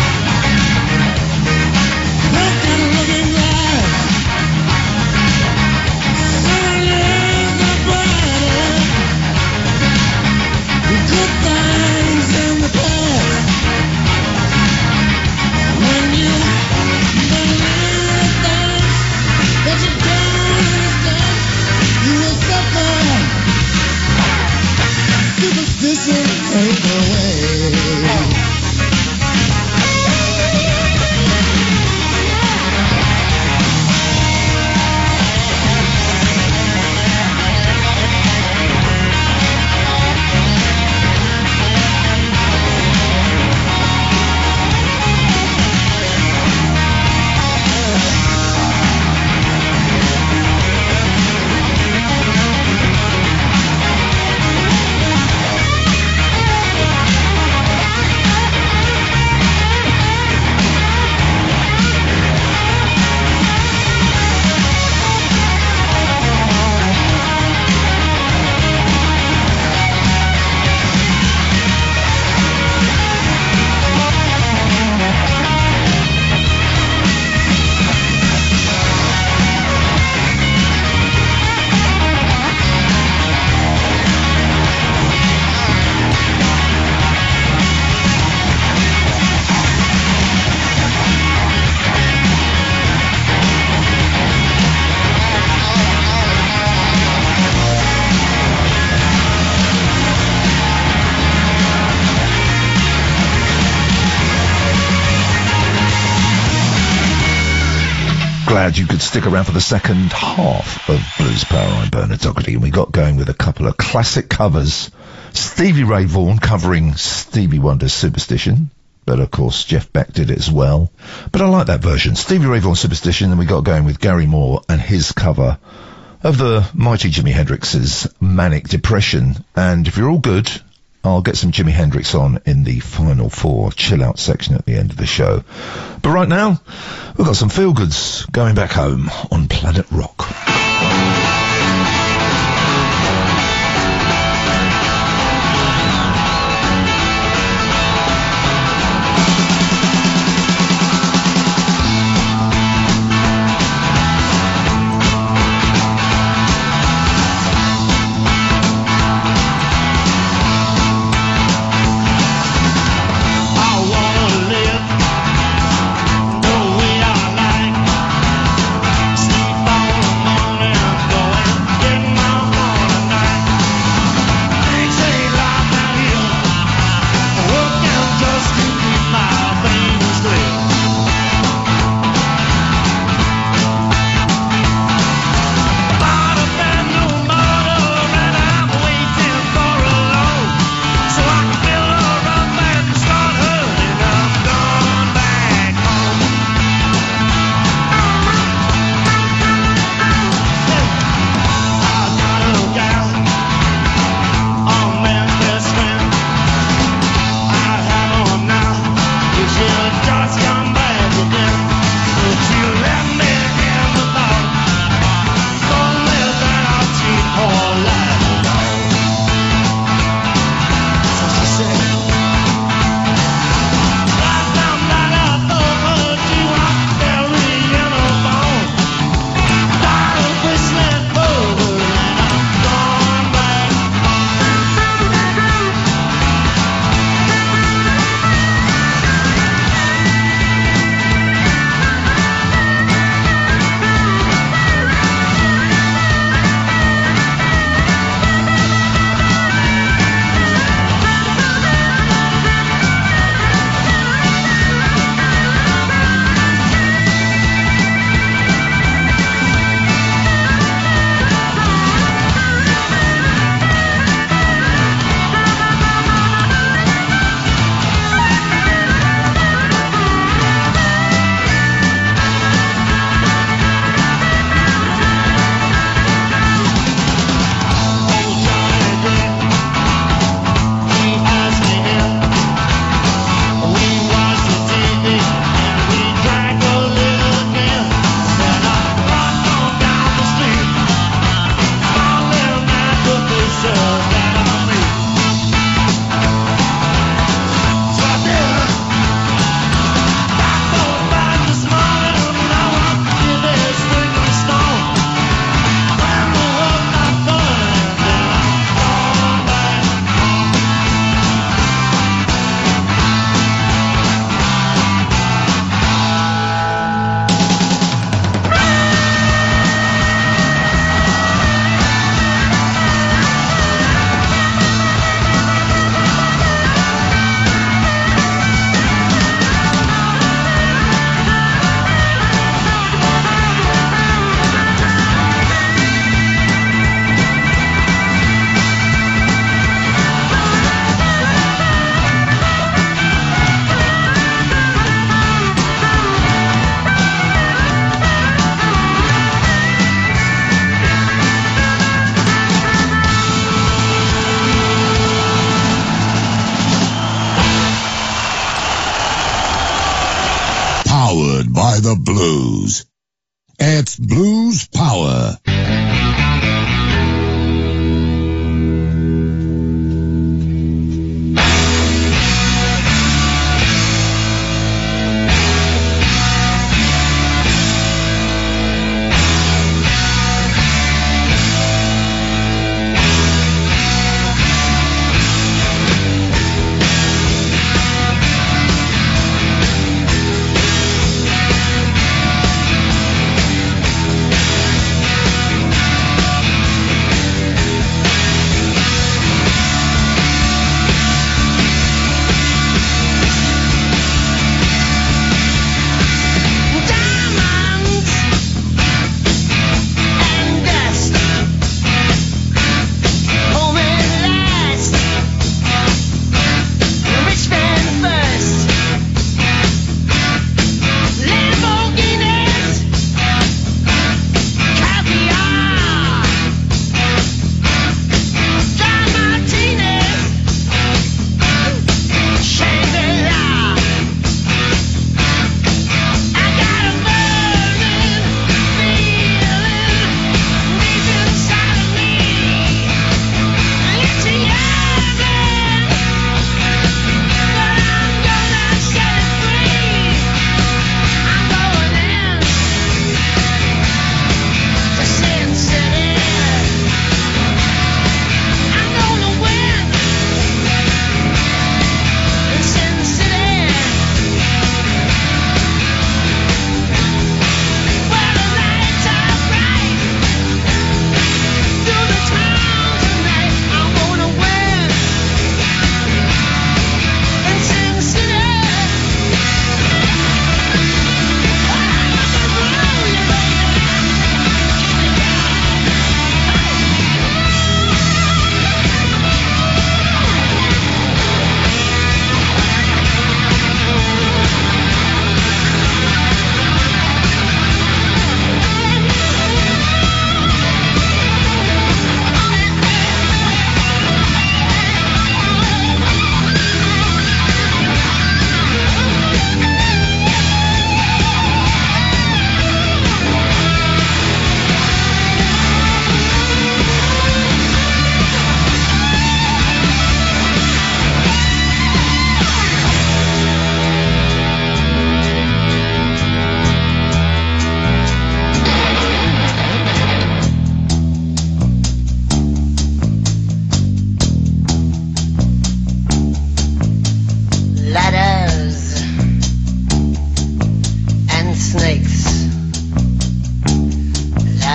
glad you could stick around for the second half of Blues Power. I'm Bernard Doherty, and we got going with a couple of classic covers. Stevie Ray Vaughan covering Stevie Wonder's Superstition, but of course Jeff Beck did it as well. But I like that version. Stevie Ray Vaughan Superstition, and we got going with Gary Moore and his cover of the mighty Jimi Hendrix's Manic Depression. And if you're all good, I'll get some Jimi Hendrix on in the final four chill out section at the end of the show. But right now, we've got some feel-goods going back home on Planet Rock. By the blues. It's Blues Power. Thank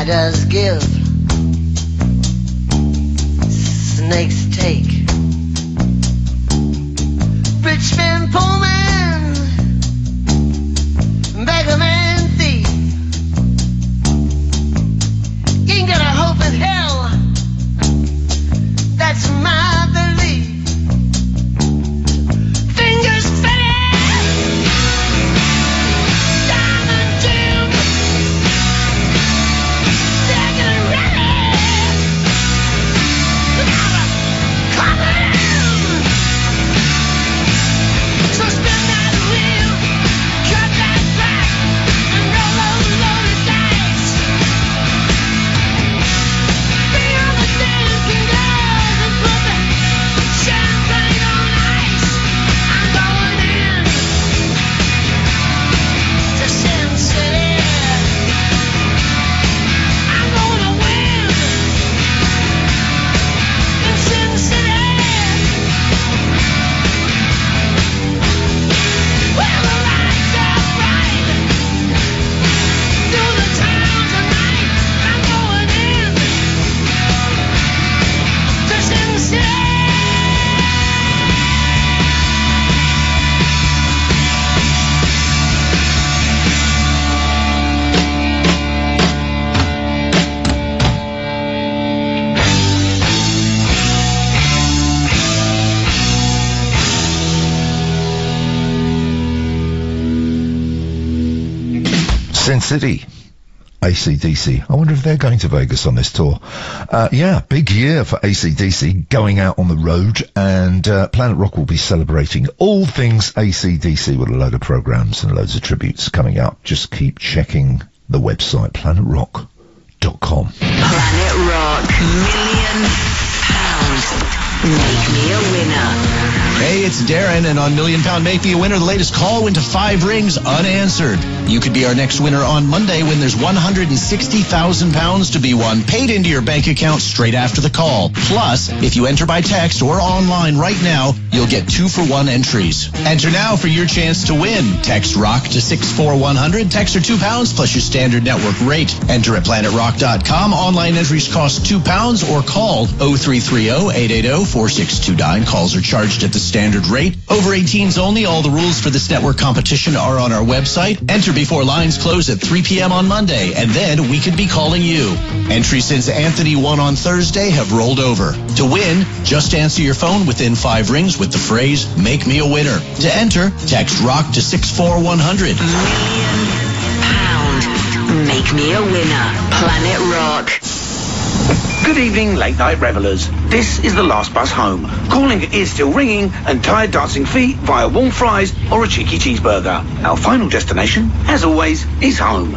Spiders give, snakes take. Rich man, poor man, beggar man, thief. You ain't got a hope in hell, that's my belief. Fingers fitted, diamond tube, second and ready. Now come in. So spin that wheel, cut that back, and roll those loaded dice. Bring on the dancing girls and put the champagne on ice. I'm going in to Sin City. I'm gonna win in Sin City. Well, the lights are bright through the town tonight. I'm going in to Sin City. Sin City, A C D C. I wonder if they're going to Vegas on this tour. Uh, yeah, big year for A C D C, going out on the road, and uh, Planet Rock will be celebrating all things A C D C with a load of programs and loads of tributes coming out. Just keep checking the website, planet rock dot com. Planet Rock, million pounds. Make me a winner. Hey, it's Darren, and on Million Pound Make Me a Winner, the latest call went to five rings unanswered. You could be our next winner on Monday when there's one hundred sixty thousand pounds to be won, paid into your bank account straight after the call. Plus, if you enter by text or online right now, you'll get two for one entries. Enter now for your chance to win. Text ROCK to six four one hundred. Text are two pounds plus your standard network rate. Enter at planet rock dot com. Online entries cost two pounds or call oh three three oh, eight eight oh, four six two nine. Calls are charged at the standard rate. Over eighteens only. All the rules for this network competition are on our website. Enter before lines close at three p.m. on Monday, and then we could be calling you. Entries since Anthony won on Thursday have rolled over. To win, just answer your phone within five rings with the phrase, "Make me a winner." To enter, text ROCK to six four one hundred. Pound. Make me a winner. Planet Rock. Good evening, late night revelers. This is the last bus home. Calling is still ringing, and tired dancing feet via warm fries or a cheeky cheeseburger. Our final destination, as always, is home.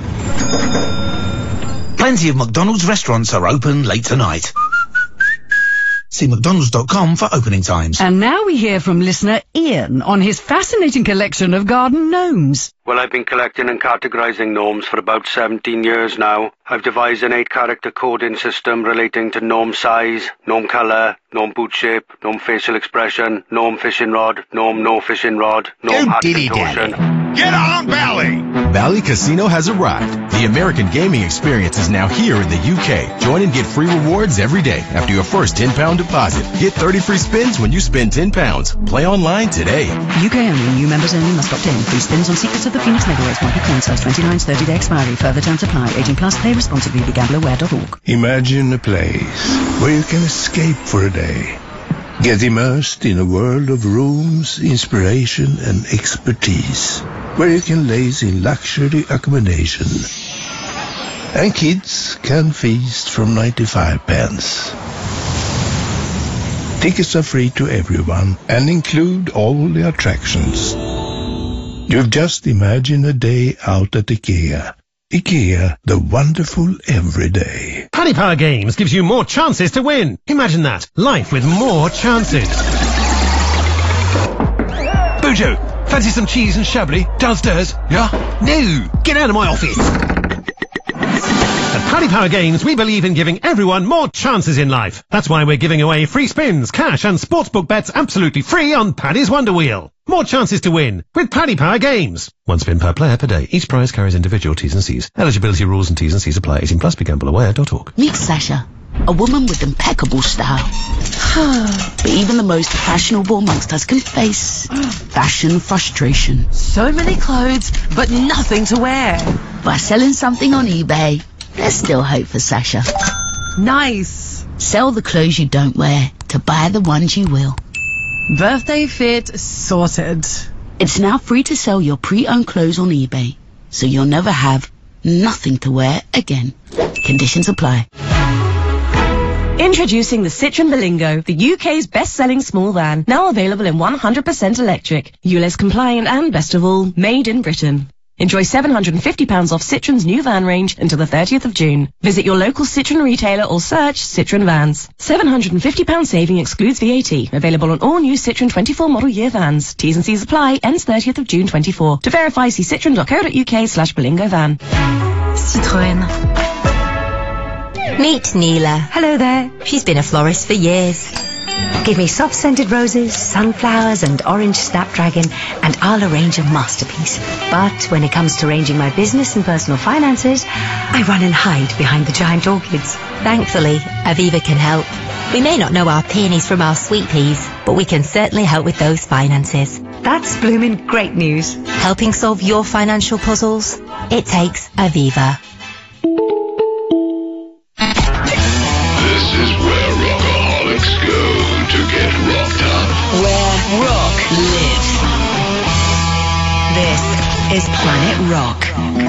Plenty of McDonald's restaurants are open late tonight. See mcdonalds dot com for opening times. And now we hear from listener Ian on his fascinating collection of garden gnomes. Well, I've been collecting and categorizing gnomes for about seventeen years now. I've devised an eight-character coding system relating to gnome size, gnome colour, gnome boot shape, gnome facial expression, gnome fishing rod, gnome no fishing rod, gnome hat contortion. Get on, Bally! Bally Casino has arrived. The American gaming experience is now here in the U K. Join and get free rewards every day after your first ten pound deposit. Get thirty free spins when you spend ten pounds. Play online today. U K only. New members only must opt in. Free spins on Secrets of the Phoenix Megaways. Might be coin size twenty-nine, thirty day expiry. Further terms apply. eighteen plus. Play responsibly. Be gambler aware dot org. Imagine a place where you can escape for a day. Get immersed in a world of rooms, inspiration and expertise, where you can laze in luxury accommodation. And kids can feast from ninety-five pence. Tickets are free to everyone and include all the attractions. You've just imagined a day out at IKEA. IKEA, the wonderful everyday. Paddy Power Games gives you more chances to win. Imagine that. Life with more chances. Bojo, fancy some cheese and chablis downstairs? Yeah? No, get out of my office. At Paddy Power Games, we believe in giving everyone more chances in life. That's why we're giving away free spins, cash and sportsbook bets absolutely free on Paddy's Wonder Wheel. More chances to win with Paddy Power Games. One spin per player per day. Each prize carries individual T's and C's. Eligibility rules and T's and C's apply. eighteen plus, be gamble aware dot org. Meet Sasha, a woman with impeccable style. But even the most fashionable amongst us can face fashion frustration. So many clothes, but nothing to wear. By selling something on eBay, there's still hope for Sasha. Nice. Sell the clothes you don't wear to buy the ones you will. Birthday fit sorted. It's now free to sell your pre-owned clothes on eBay, so you'll never have nothing to wear again. Conditions apply. Introducing the Citroen Berlingo, the U K's best-selling small van, now available in one hundred percent electric, U L E Z compliant and, best of all, made in Britain. Enjoy seven hundred fifty pounds off Citroen's new van range until the thirtieth of June. Visit your local Citroen retailer or search Citroen Vans. seven hundred fifty pounds saving excludes V A T. Available on all new Citroen twenty-four model year vans. T's and C's apply. Ends thirtieth of June twenty-four. To verify, see citroen.co.uk slash Berlingo van. Citroën. Meet Neela. Hello there. She's been a florist for years. Give me soft-scented roses, sunflowers and orange snapdragon and I'll arrange a masterpiece. But when it comes to arranging my business and personal finances, I run and hide behind the giant orchids. Thankfully, Aviva can help. We may not know our peonies from our sweet peas, but we can certainly help with those finances. That's blooming great news. Helping solve your financial puzzles? It takes Aviva. This is where rockaholics go to get rocked up. Where rock lives. This is Planet Rock.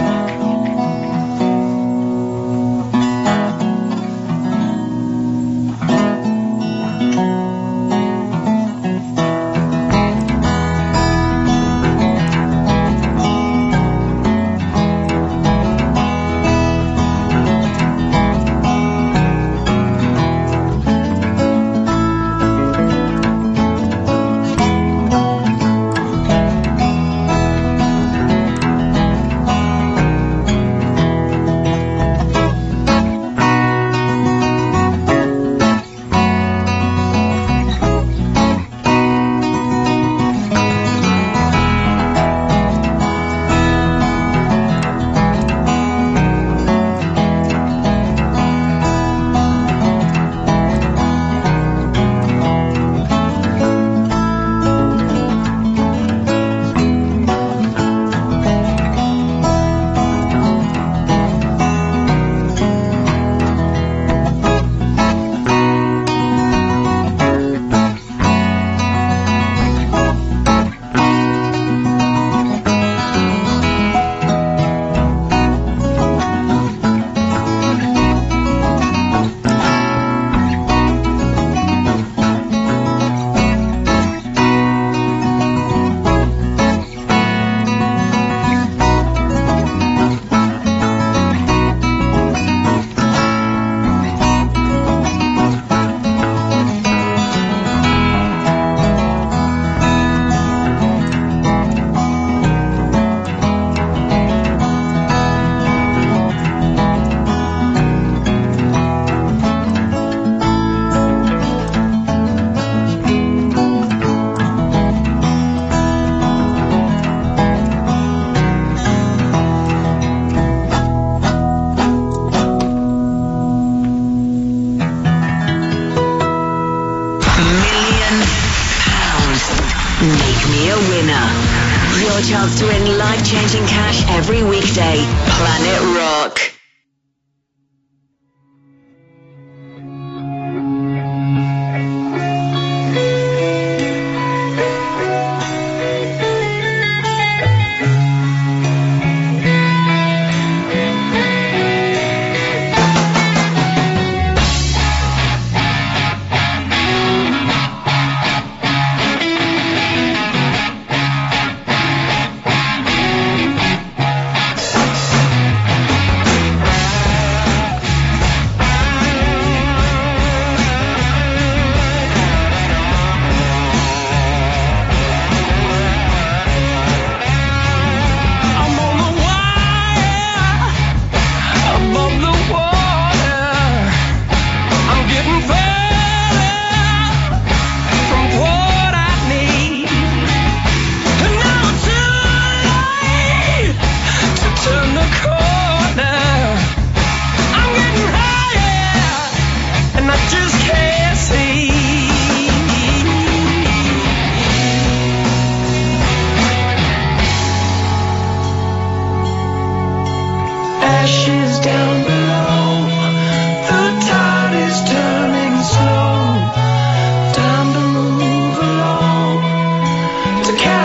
Your chance to win life-changing cash every weekday. Planet Rock.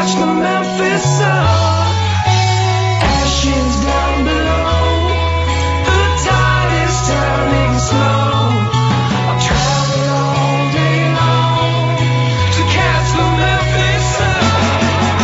catch the Memphis sun. Ashes down below, the tide is turning slow. I'll travel all day long to catch the Memphis sun.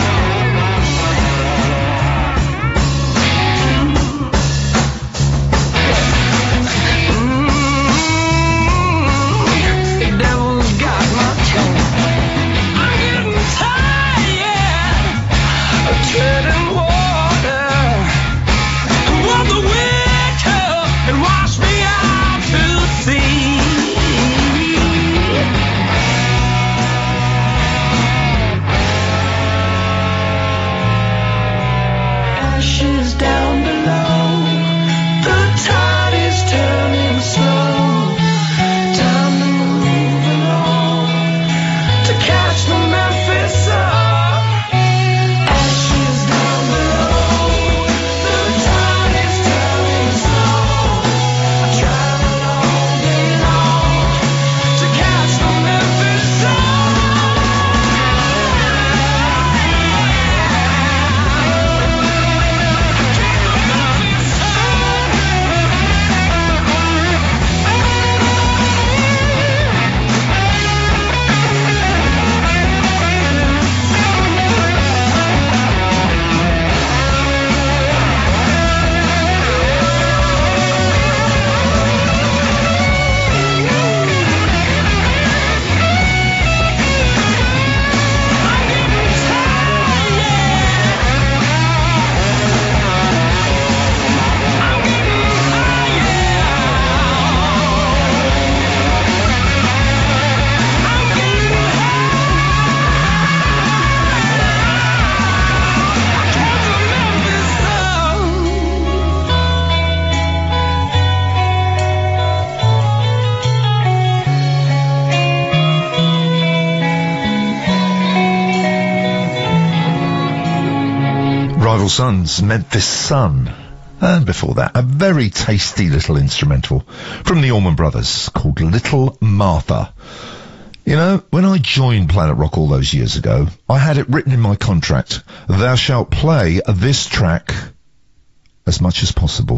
Mm-hmm. The devil's got my tongue. I'm getting tired of treading water. Want the wind come and wash me out to sea. Ashes down below, the tide is turning slow. Time to move along to catch the Memphis sun. Ashes down below, the tide is turning slow. I travel all day long to catch the Memphis Rival Sons, Memphis Sun. And before that, a very tasty little instrumental from the Allman Brothers called Little Martha. You know, when I joined Planet Rock all those years ago, I had it written in my contract, thou shalt play this track as much as possible.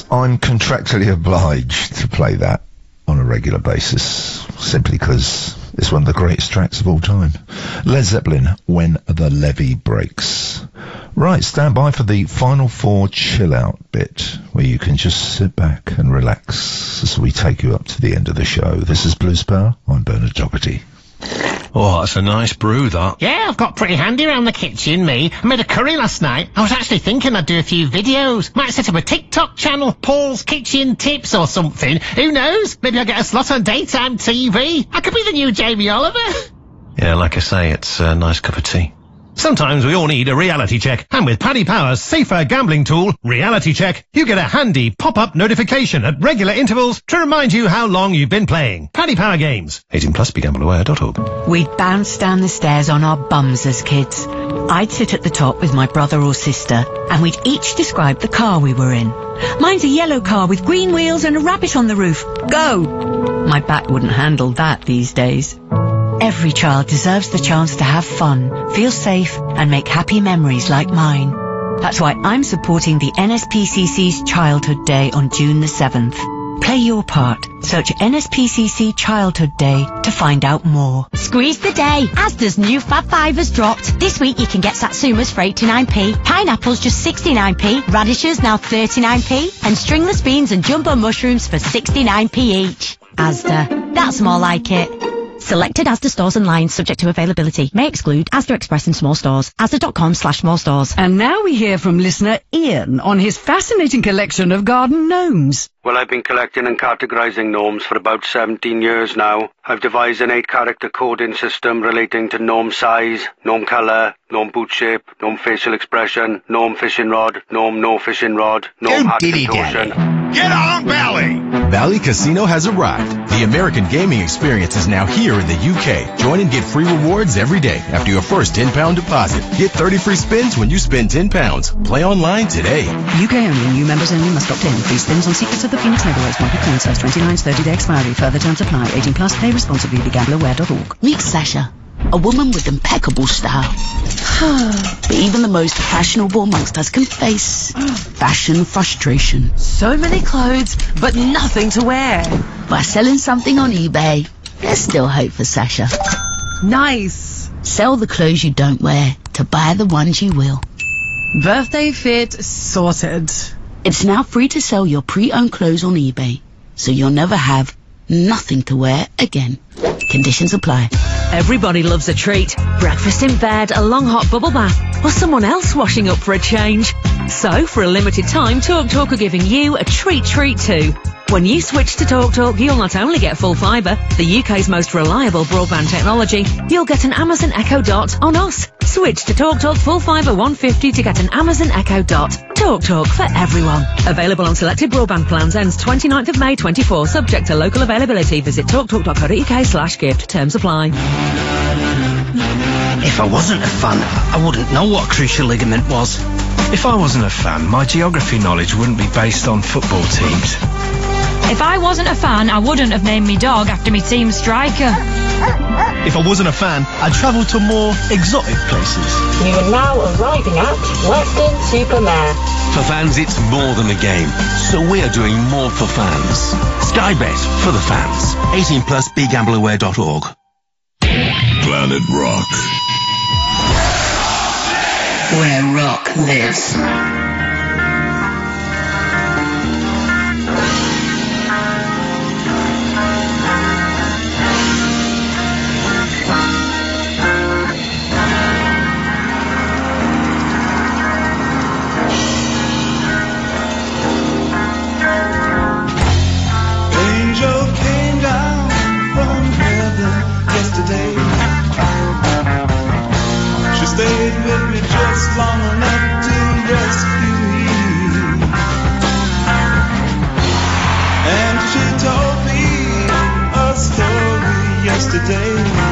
I'm contractually obliged to play that on a regular basis, simply because it's one of the greatest tracks of all time. Led Zeppelin, When the Levee Breaks. Right, stand by for the final four chill out bit, where you can just sit back and relax as we take you up to the end of the show. This is Blues Power. I'm Bernard Doherty. Oh, that's a nice brew, that. Yeah, I've got pretty handy around the kitchen, me. I made a curry last night. I was actually thinking I'd do a few videos. Might set up a TikTok channel, Paul's Kitchen Tips or something. Who knows? Maybe I'll get a slot on daytime T V. I could be the new Jamie Oliver. Yeah, like I say, it's a nice cup of tea. Sometimes we all need a reality check, and with Paddy Power's safer gambling tool, Reality Check, you get a handy pop-up notification at regular intervals to remind you how long you've been playing. Paddy Power Games. eighteen plus, be gamble aware dot org. We'd bounce down the stairs on our bums as kids. I'd sit at the top with my brother or sister, and we'd each describe the car we were in. Mine's a yellow car with green wheels and a rabbit on the roof. Go! My back wouldn't handle that these days. Every child deserves the chance to have fun, feel safe, and make happy memories like mine. That's why I'm supporting the N S P C C's Childhood Day on June the seventh. Play your part. Search N S P C C Childhood Day to find out more. Squeeze the day. Asda's new Fab Five has dropped. This week you can get Satsumas for eighty-nine p, pineapples just sixty-nine p, radishes now thirty-nine p, and stringless beans and jumbo mushrooms for sixty-nine p each. Asda. That's more like it. Selected Asda stores and lines subject to availability. May exclude Asda Express in small stores. Asda.com slash small stores. And now we hear from listener Ian on his fascinating collection of garden gnomes. Well, I've been collecting and categorizing gnomes for about seventeen years now. I've devised an eight-character coding system relating to gnome size, gnome colour, gnome boot shape, gnome facial expression, gnome fishing rod, gnome no fishing rod, gnome hat contortion. Get on, Bally! Bally Casino has arrived. The American gaming experience is now here in the U K. Join and get free rewards every day after your first ten pound deposit. Get thirty free spins when you spend ten pounds. Play online today. U K only. New members only must opt in. Free spins on Secrets of the Phoenix Megaways. Might be coin size twenty-nine, thirty day expiry. Further terms apply. eighteen plus. Play responsibly. Be gamble aware dot org. Meet Sasha, a woman with impeccable style. But even the most fashionable amongst us can face fashion frustration. So many clothes, but nothing to wear. By selling something on eBay, there's still hope for Sasha. Nice. Sell the clothes you don't wear to buy the ones you will. Birthday fit sorted. It's now free to sell your pre-owned clothes on eBay, so you'll never have nothing to wear again. Conditions apply. Everybody loves a treat. Breakfast in bed, a long hot bubble bath, or someone else washing up for a change. So, for a limited time, Talk Talk are giving you a treat treat too. When you switch to Talk Talk, you'll not only get full fibre, the U K's most reliable broadband technology, you'll get an Amazon Echo Dot on us. Switch to Talk Talk Full Fibre one fifty to get an Amazon Echo Dot. Talk Talk for everyone. Available on selected broadband plans. Ends twenty-ninth of May twenty-four. Subject to local availability. Visit talktalk.co.uk slash gift. Terms apply. If I wasn't a fan, I wouldn't know what a crucial ligament was. If I wasn't a fan, my geography knowledge wouldn't be based on football teams. If I wasn't a fan, I wouldn't have named me dog after me team striker. If I wasn't a fan, I'd travel to more exotic places. You are now arriving at Weston-super-Mare. For fans, it's more than a game, so we're doing more for fans. Sky Bet for the fans. eighteen plus, be gamble aware dot org. Planet Rock. Where rock lives. Stayed with me just long enough to rescue me. And she told me a story yesterday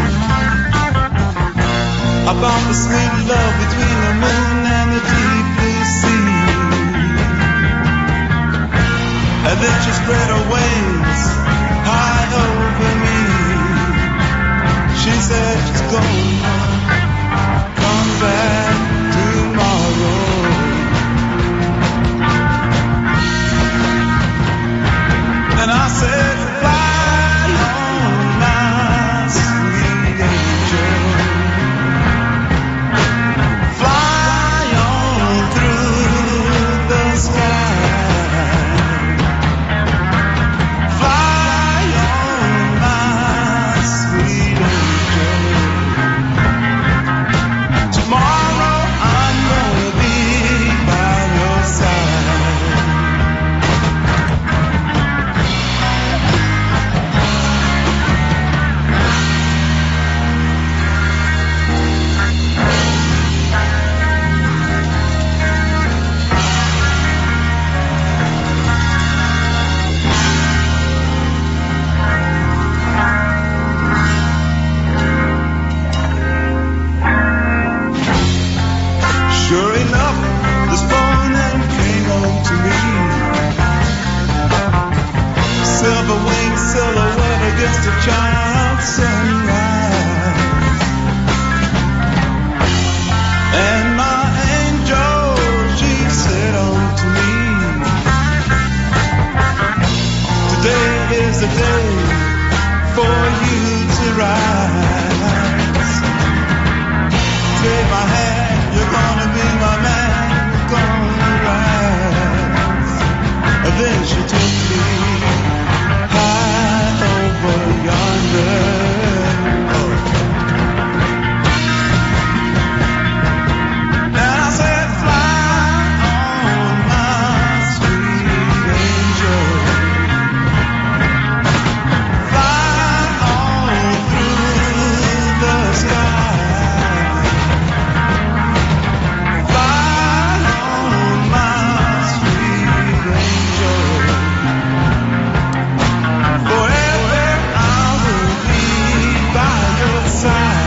about the sweet love between the moon and the deep blue sea. And then she spread her wings high over me. She said she's gone. Back tomorrow. child sunrise. And my angel, she said unto me, today is the day for you to rise. Take my hand, you're gonna be my man, you're gonna rise. And then she took me high over yonder. And I said, fly on, my sweet angel. Fly on through the sky. Fly on, my sweet angel. Forever I will be by your side.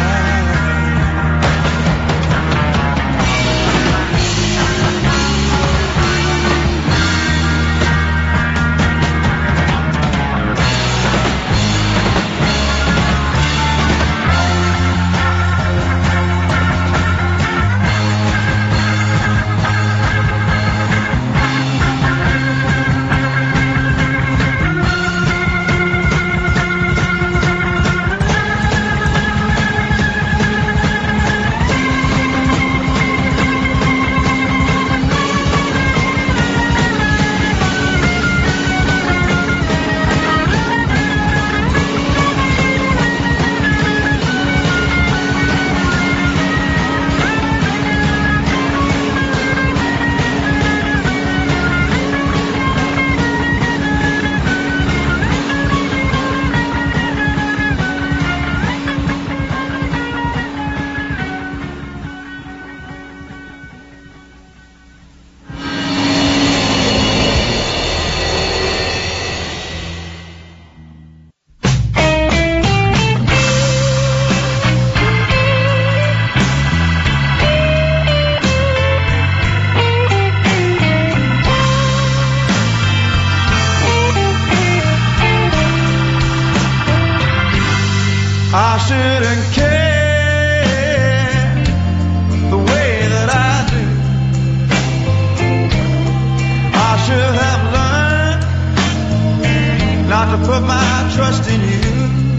I shouldn't care the way that I do. I should have learned not to put my trust in you.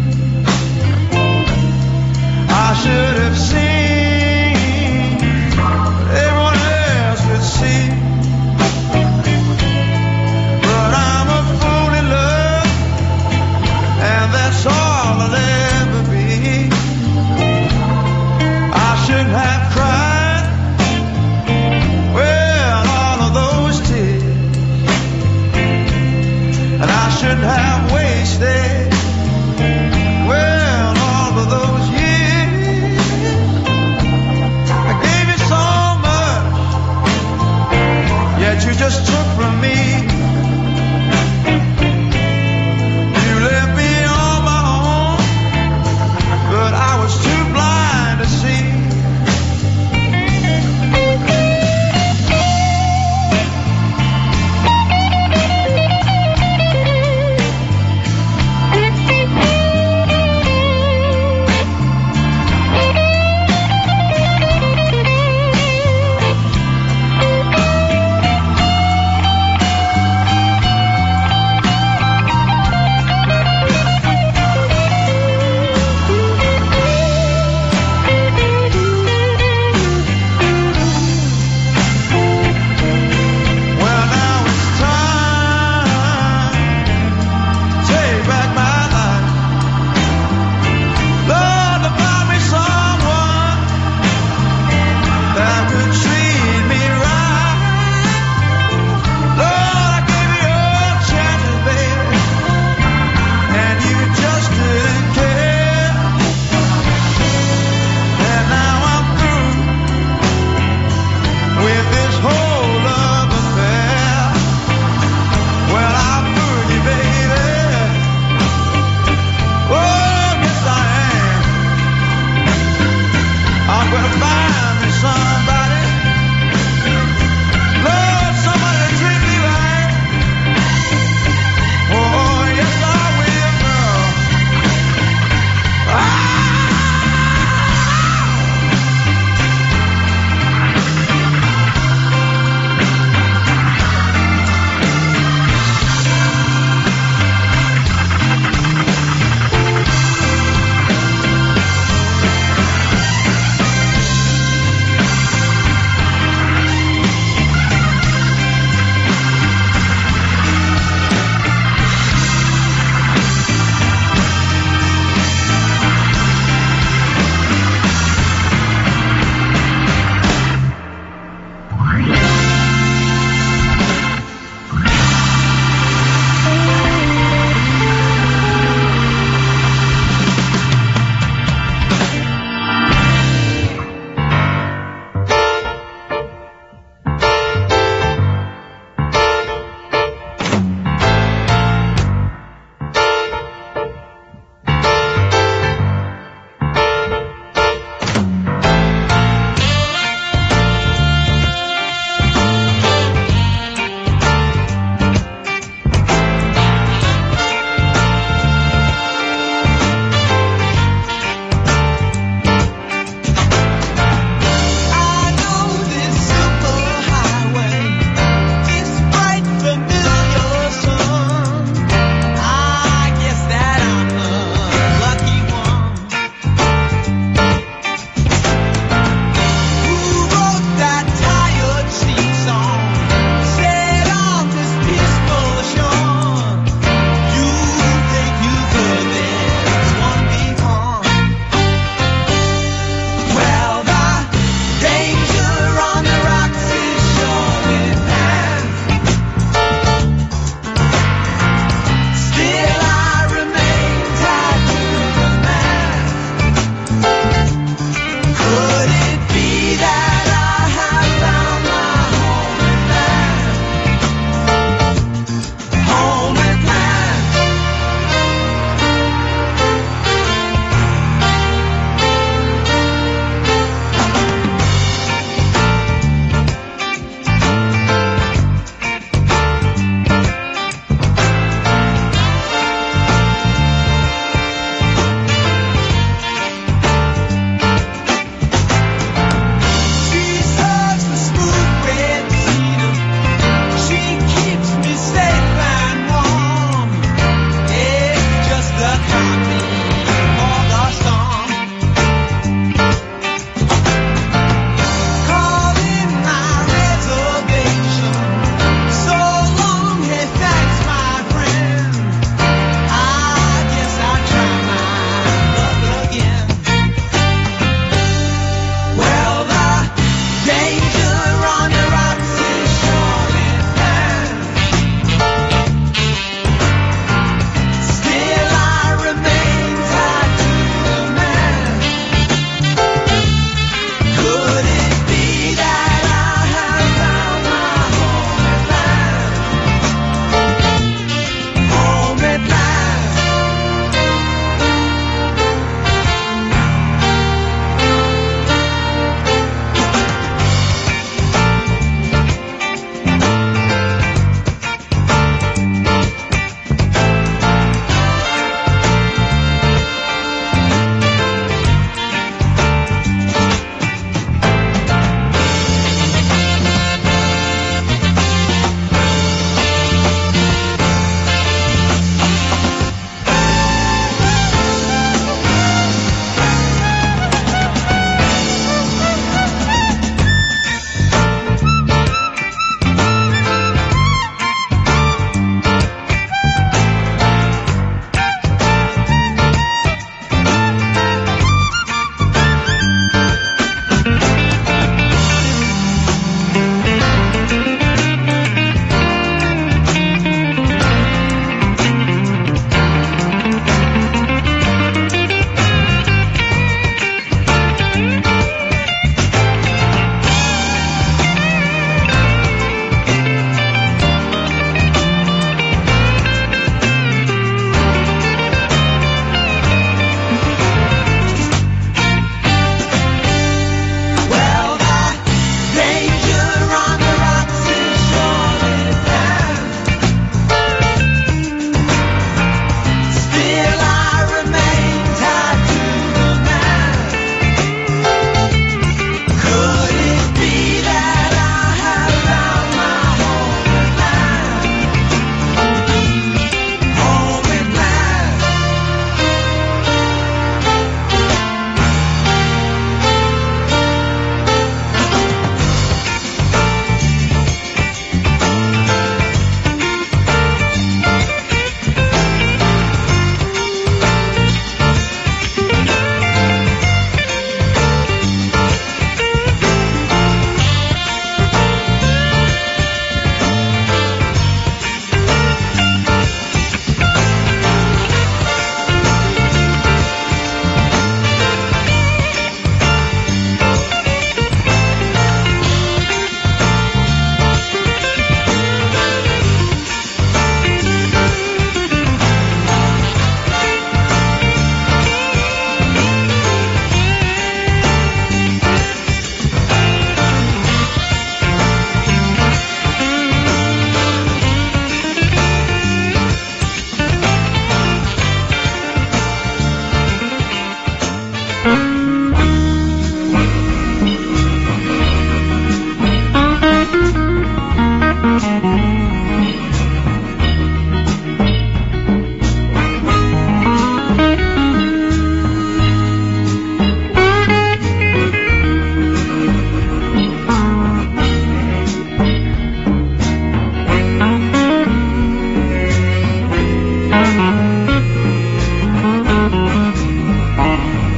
I should have seen what everyone else could see. But I'm a fool in love, and that's all I'll ever be. I shouldn't have cried, well, all of those tears. And I shouldn't have wasted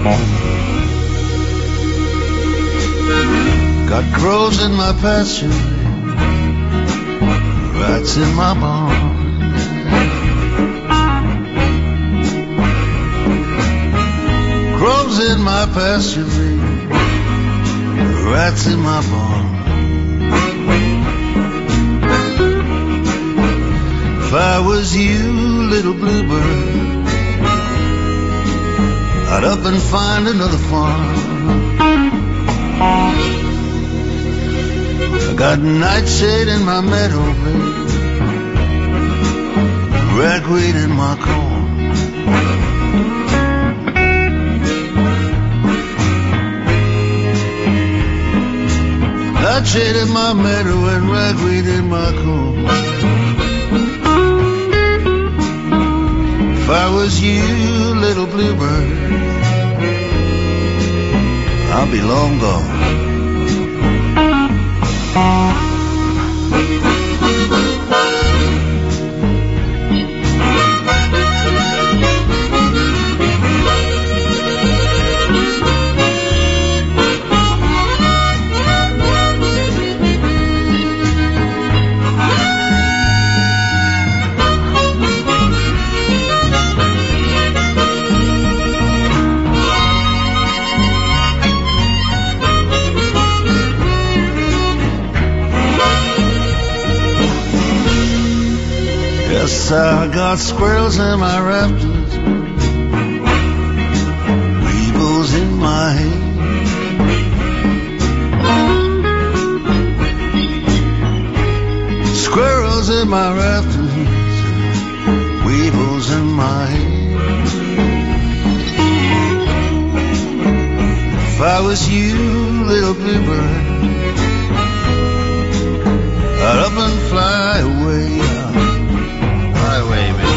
Got crows in my pasture, rats in my barn. Crows in my pasture, rats in my barn. If I was you, little bluebird, I'd up and find another farm. I got nightshade in my meadow, babe, ragweed in my corn. Nightshade in my meadow and ragweed in my corn. If I was you, little bluebird, I'll be long gone. Yes, I got squirrels in my rafters, weevils in my hay. Squirrels in my rafters, weevils in my hay. If I was you, little bluebird, I'd up and fly away. Away, baby.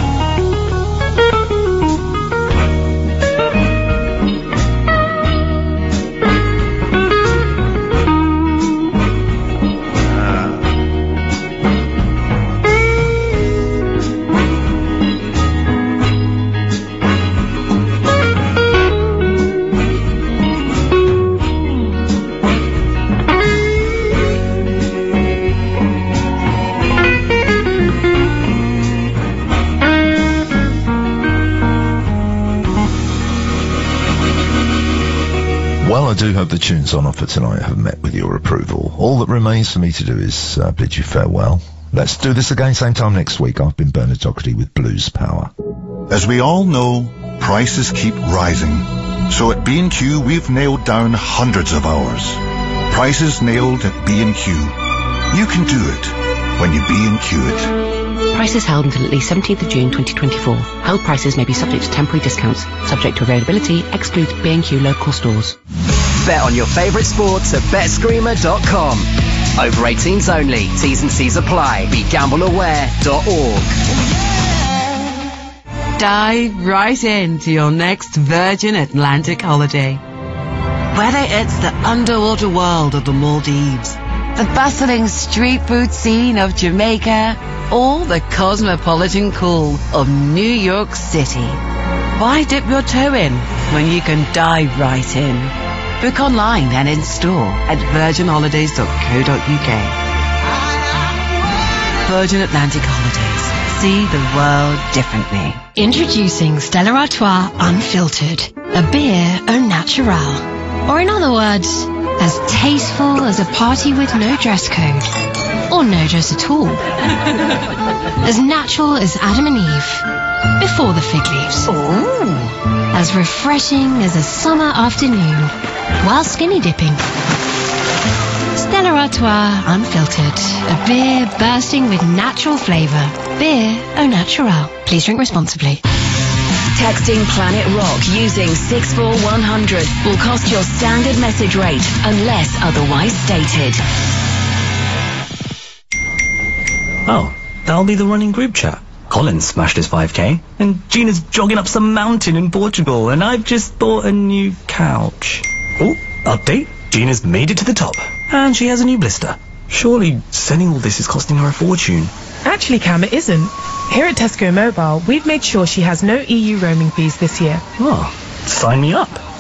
Well, I do hope the tunes on offer tonight have met with your approval. All that remains for me to do is uh, bid you farewell. Let's do this again same time next week. I've been Bernard Doherty with Blues Power. As we all know, prices keep rising. So at B and Q, we've nailed down hundreds of ours. Prices nailed at B and Q. You can do it when you B and Q it. Prices held until at least seventeenth of June twenty twenty-four. Held prices may be subject to temporary discounts. Subject to availability. Excludes B and Q local stores. Bet on your favourite sports at bet screamer dot com. Over eighteens only. T's and C's apply. Be gamble aware dot org. Dive right into your next Virgin Atlantic holiday. Whether it's the underwater world of the Maldives, the bustling street food scene of Jamaica, or the cosmopolitan cool of New York City. Why dip your toe in when you can dive right in? Book online and in store at virgin holidays dot co dot uk. Virgin Atlantic Holidays. See the world differently. Introducing Stella Artois Unfiltered, a beer au naturel. Or in other words, as tasteful as a party with no dress code. Or no dress at all. As natural as Adam and Eve before the fig leaves. Ooh. As refreshing as a summer afternoon while skinny dipping. Stella Artois Unfiltered, a beer bursting with natural flavour. Beer au naturel. Please drink responsibly. Texting Planet Rock using six four one hundred will cost your standard message rate unless otherwise stated. Oh, that'll be the running group chat. Colin smashed his five K, and Gina's jogging up some mountain in Portugal, and I've just bought a new couch. Oh, update. Gina's made it to the top, and she has a new blister. Surely sending all this is costing her a fortune. Actually, Cam, it isn't. Here at Tesco Mobile, we've made sure she has no E U roaming fees this year. Oh, sign me up.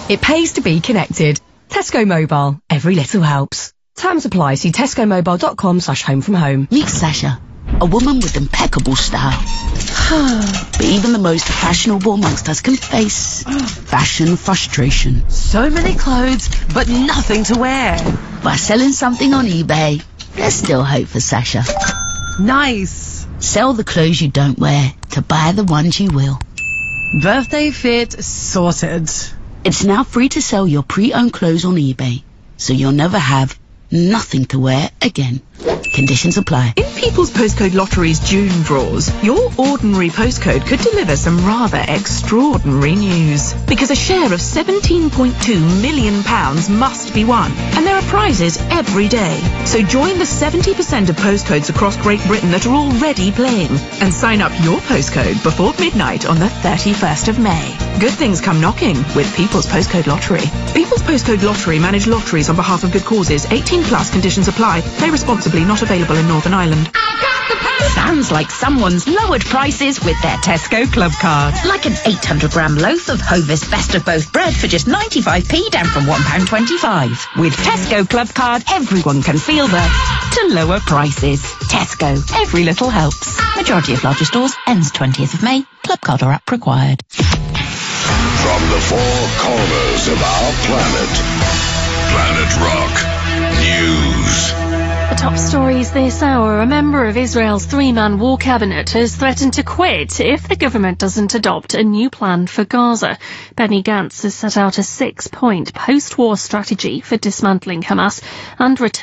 It pays to be connected. Tesco Mobile. Every little helps. Terms apply. See tescomobile.com slash home from home. Meet Sasha, a woman with impeccable style. But even the most fashionable amongst us can face fashion frustration. So many clothes, but nothing to wear. By selling something on eBay, there's still hope for Sasha. Nice. Sell the clothes you don't wear to buy the ones you will. Birthday fit sorted. It's now free to sell your pre-owned clothes on eBay, so you'll never have nothing to wear again. Conditions apply. In People's Postcode Lottery's June draws, your ordinary postcode could deliver some rather extraordinary news. Because a share of seventeen point two million pounds must be won, and there are prizes every day. So join the seventy percent of postcodes across Great Britain that are already playing, and sign up your postcode before midnight on the thirty-first of May. Good things come knocking with People's Postcode Lottery. People's Postcode Lottery manage lotteries on behalf of good causes. eighteen plus conditions apply. Play responsibly, not available in Northern Ireland. Sounds like someone's lowered prices with their Tesco Club Card. Like an eight hundred gram loaf of Hovis Best of Both bread for just ninety-five p, down from one pound twenty-five. With Tesco Club Card, everyone can feel the to lower prices. Tesco, every little helps. Majority of larger stores, ends twentieth of May. Club Card or app required. From the four corners of our planet, Planet Rock News. The top stories this hour. A member of Israel's three-man war cabinet has threatened to quit if the government doesn't adopt a new plan for Gaza. Benny Gantz has set out a six-point post-war strategy for dismantling Hamas and returning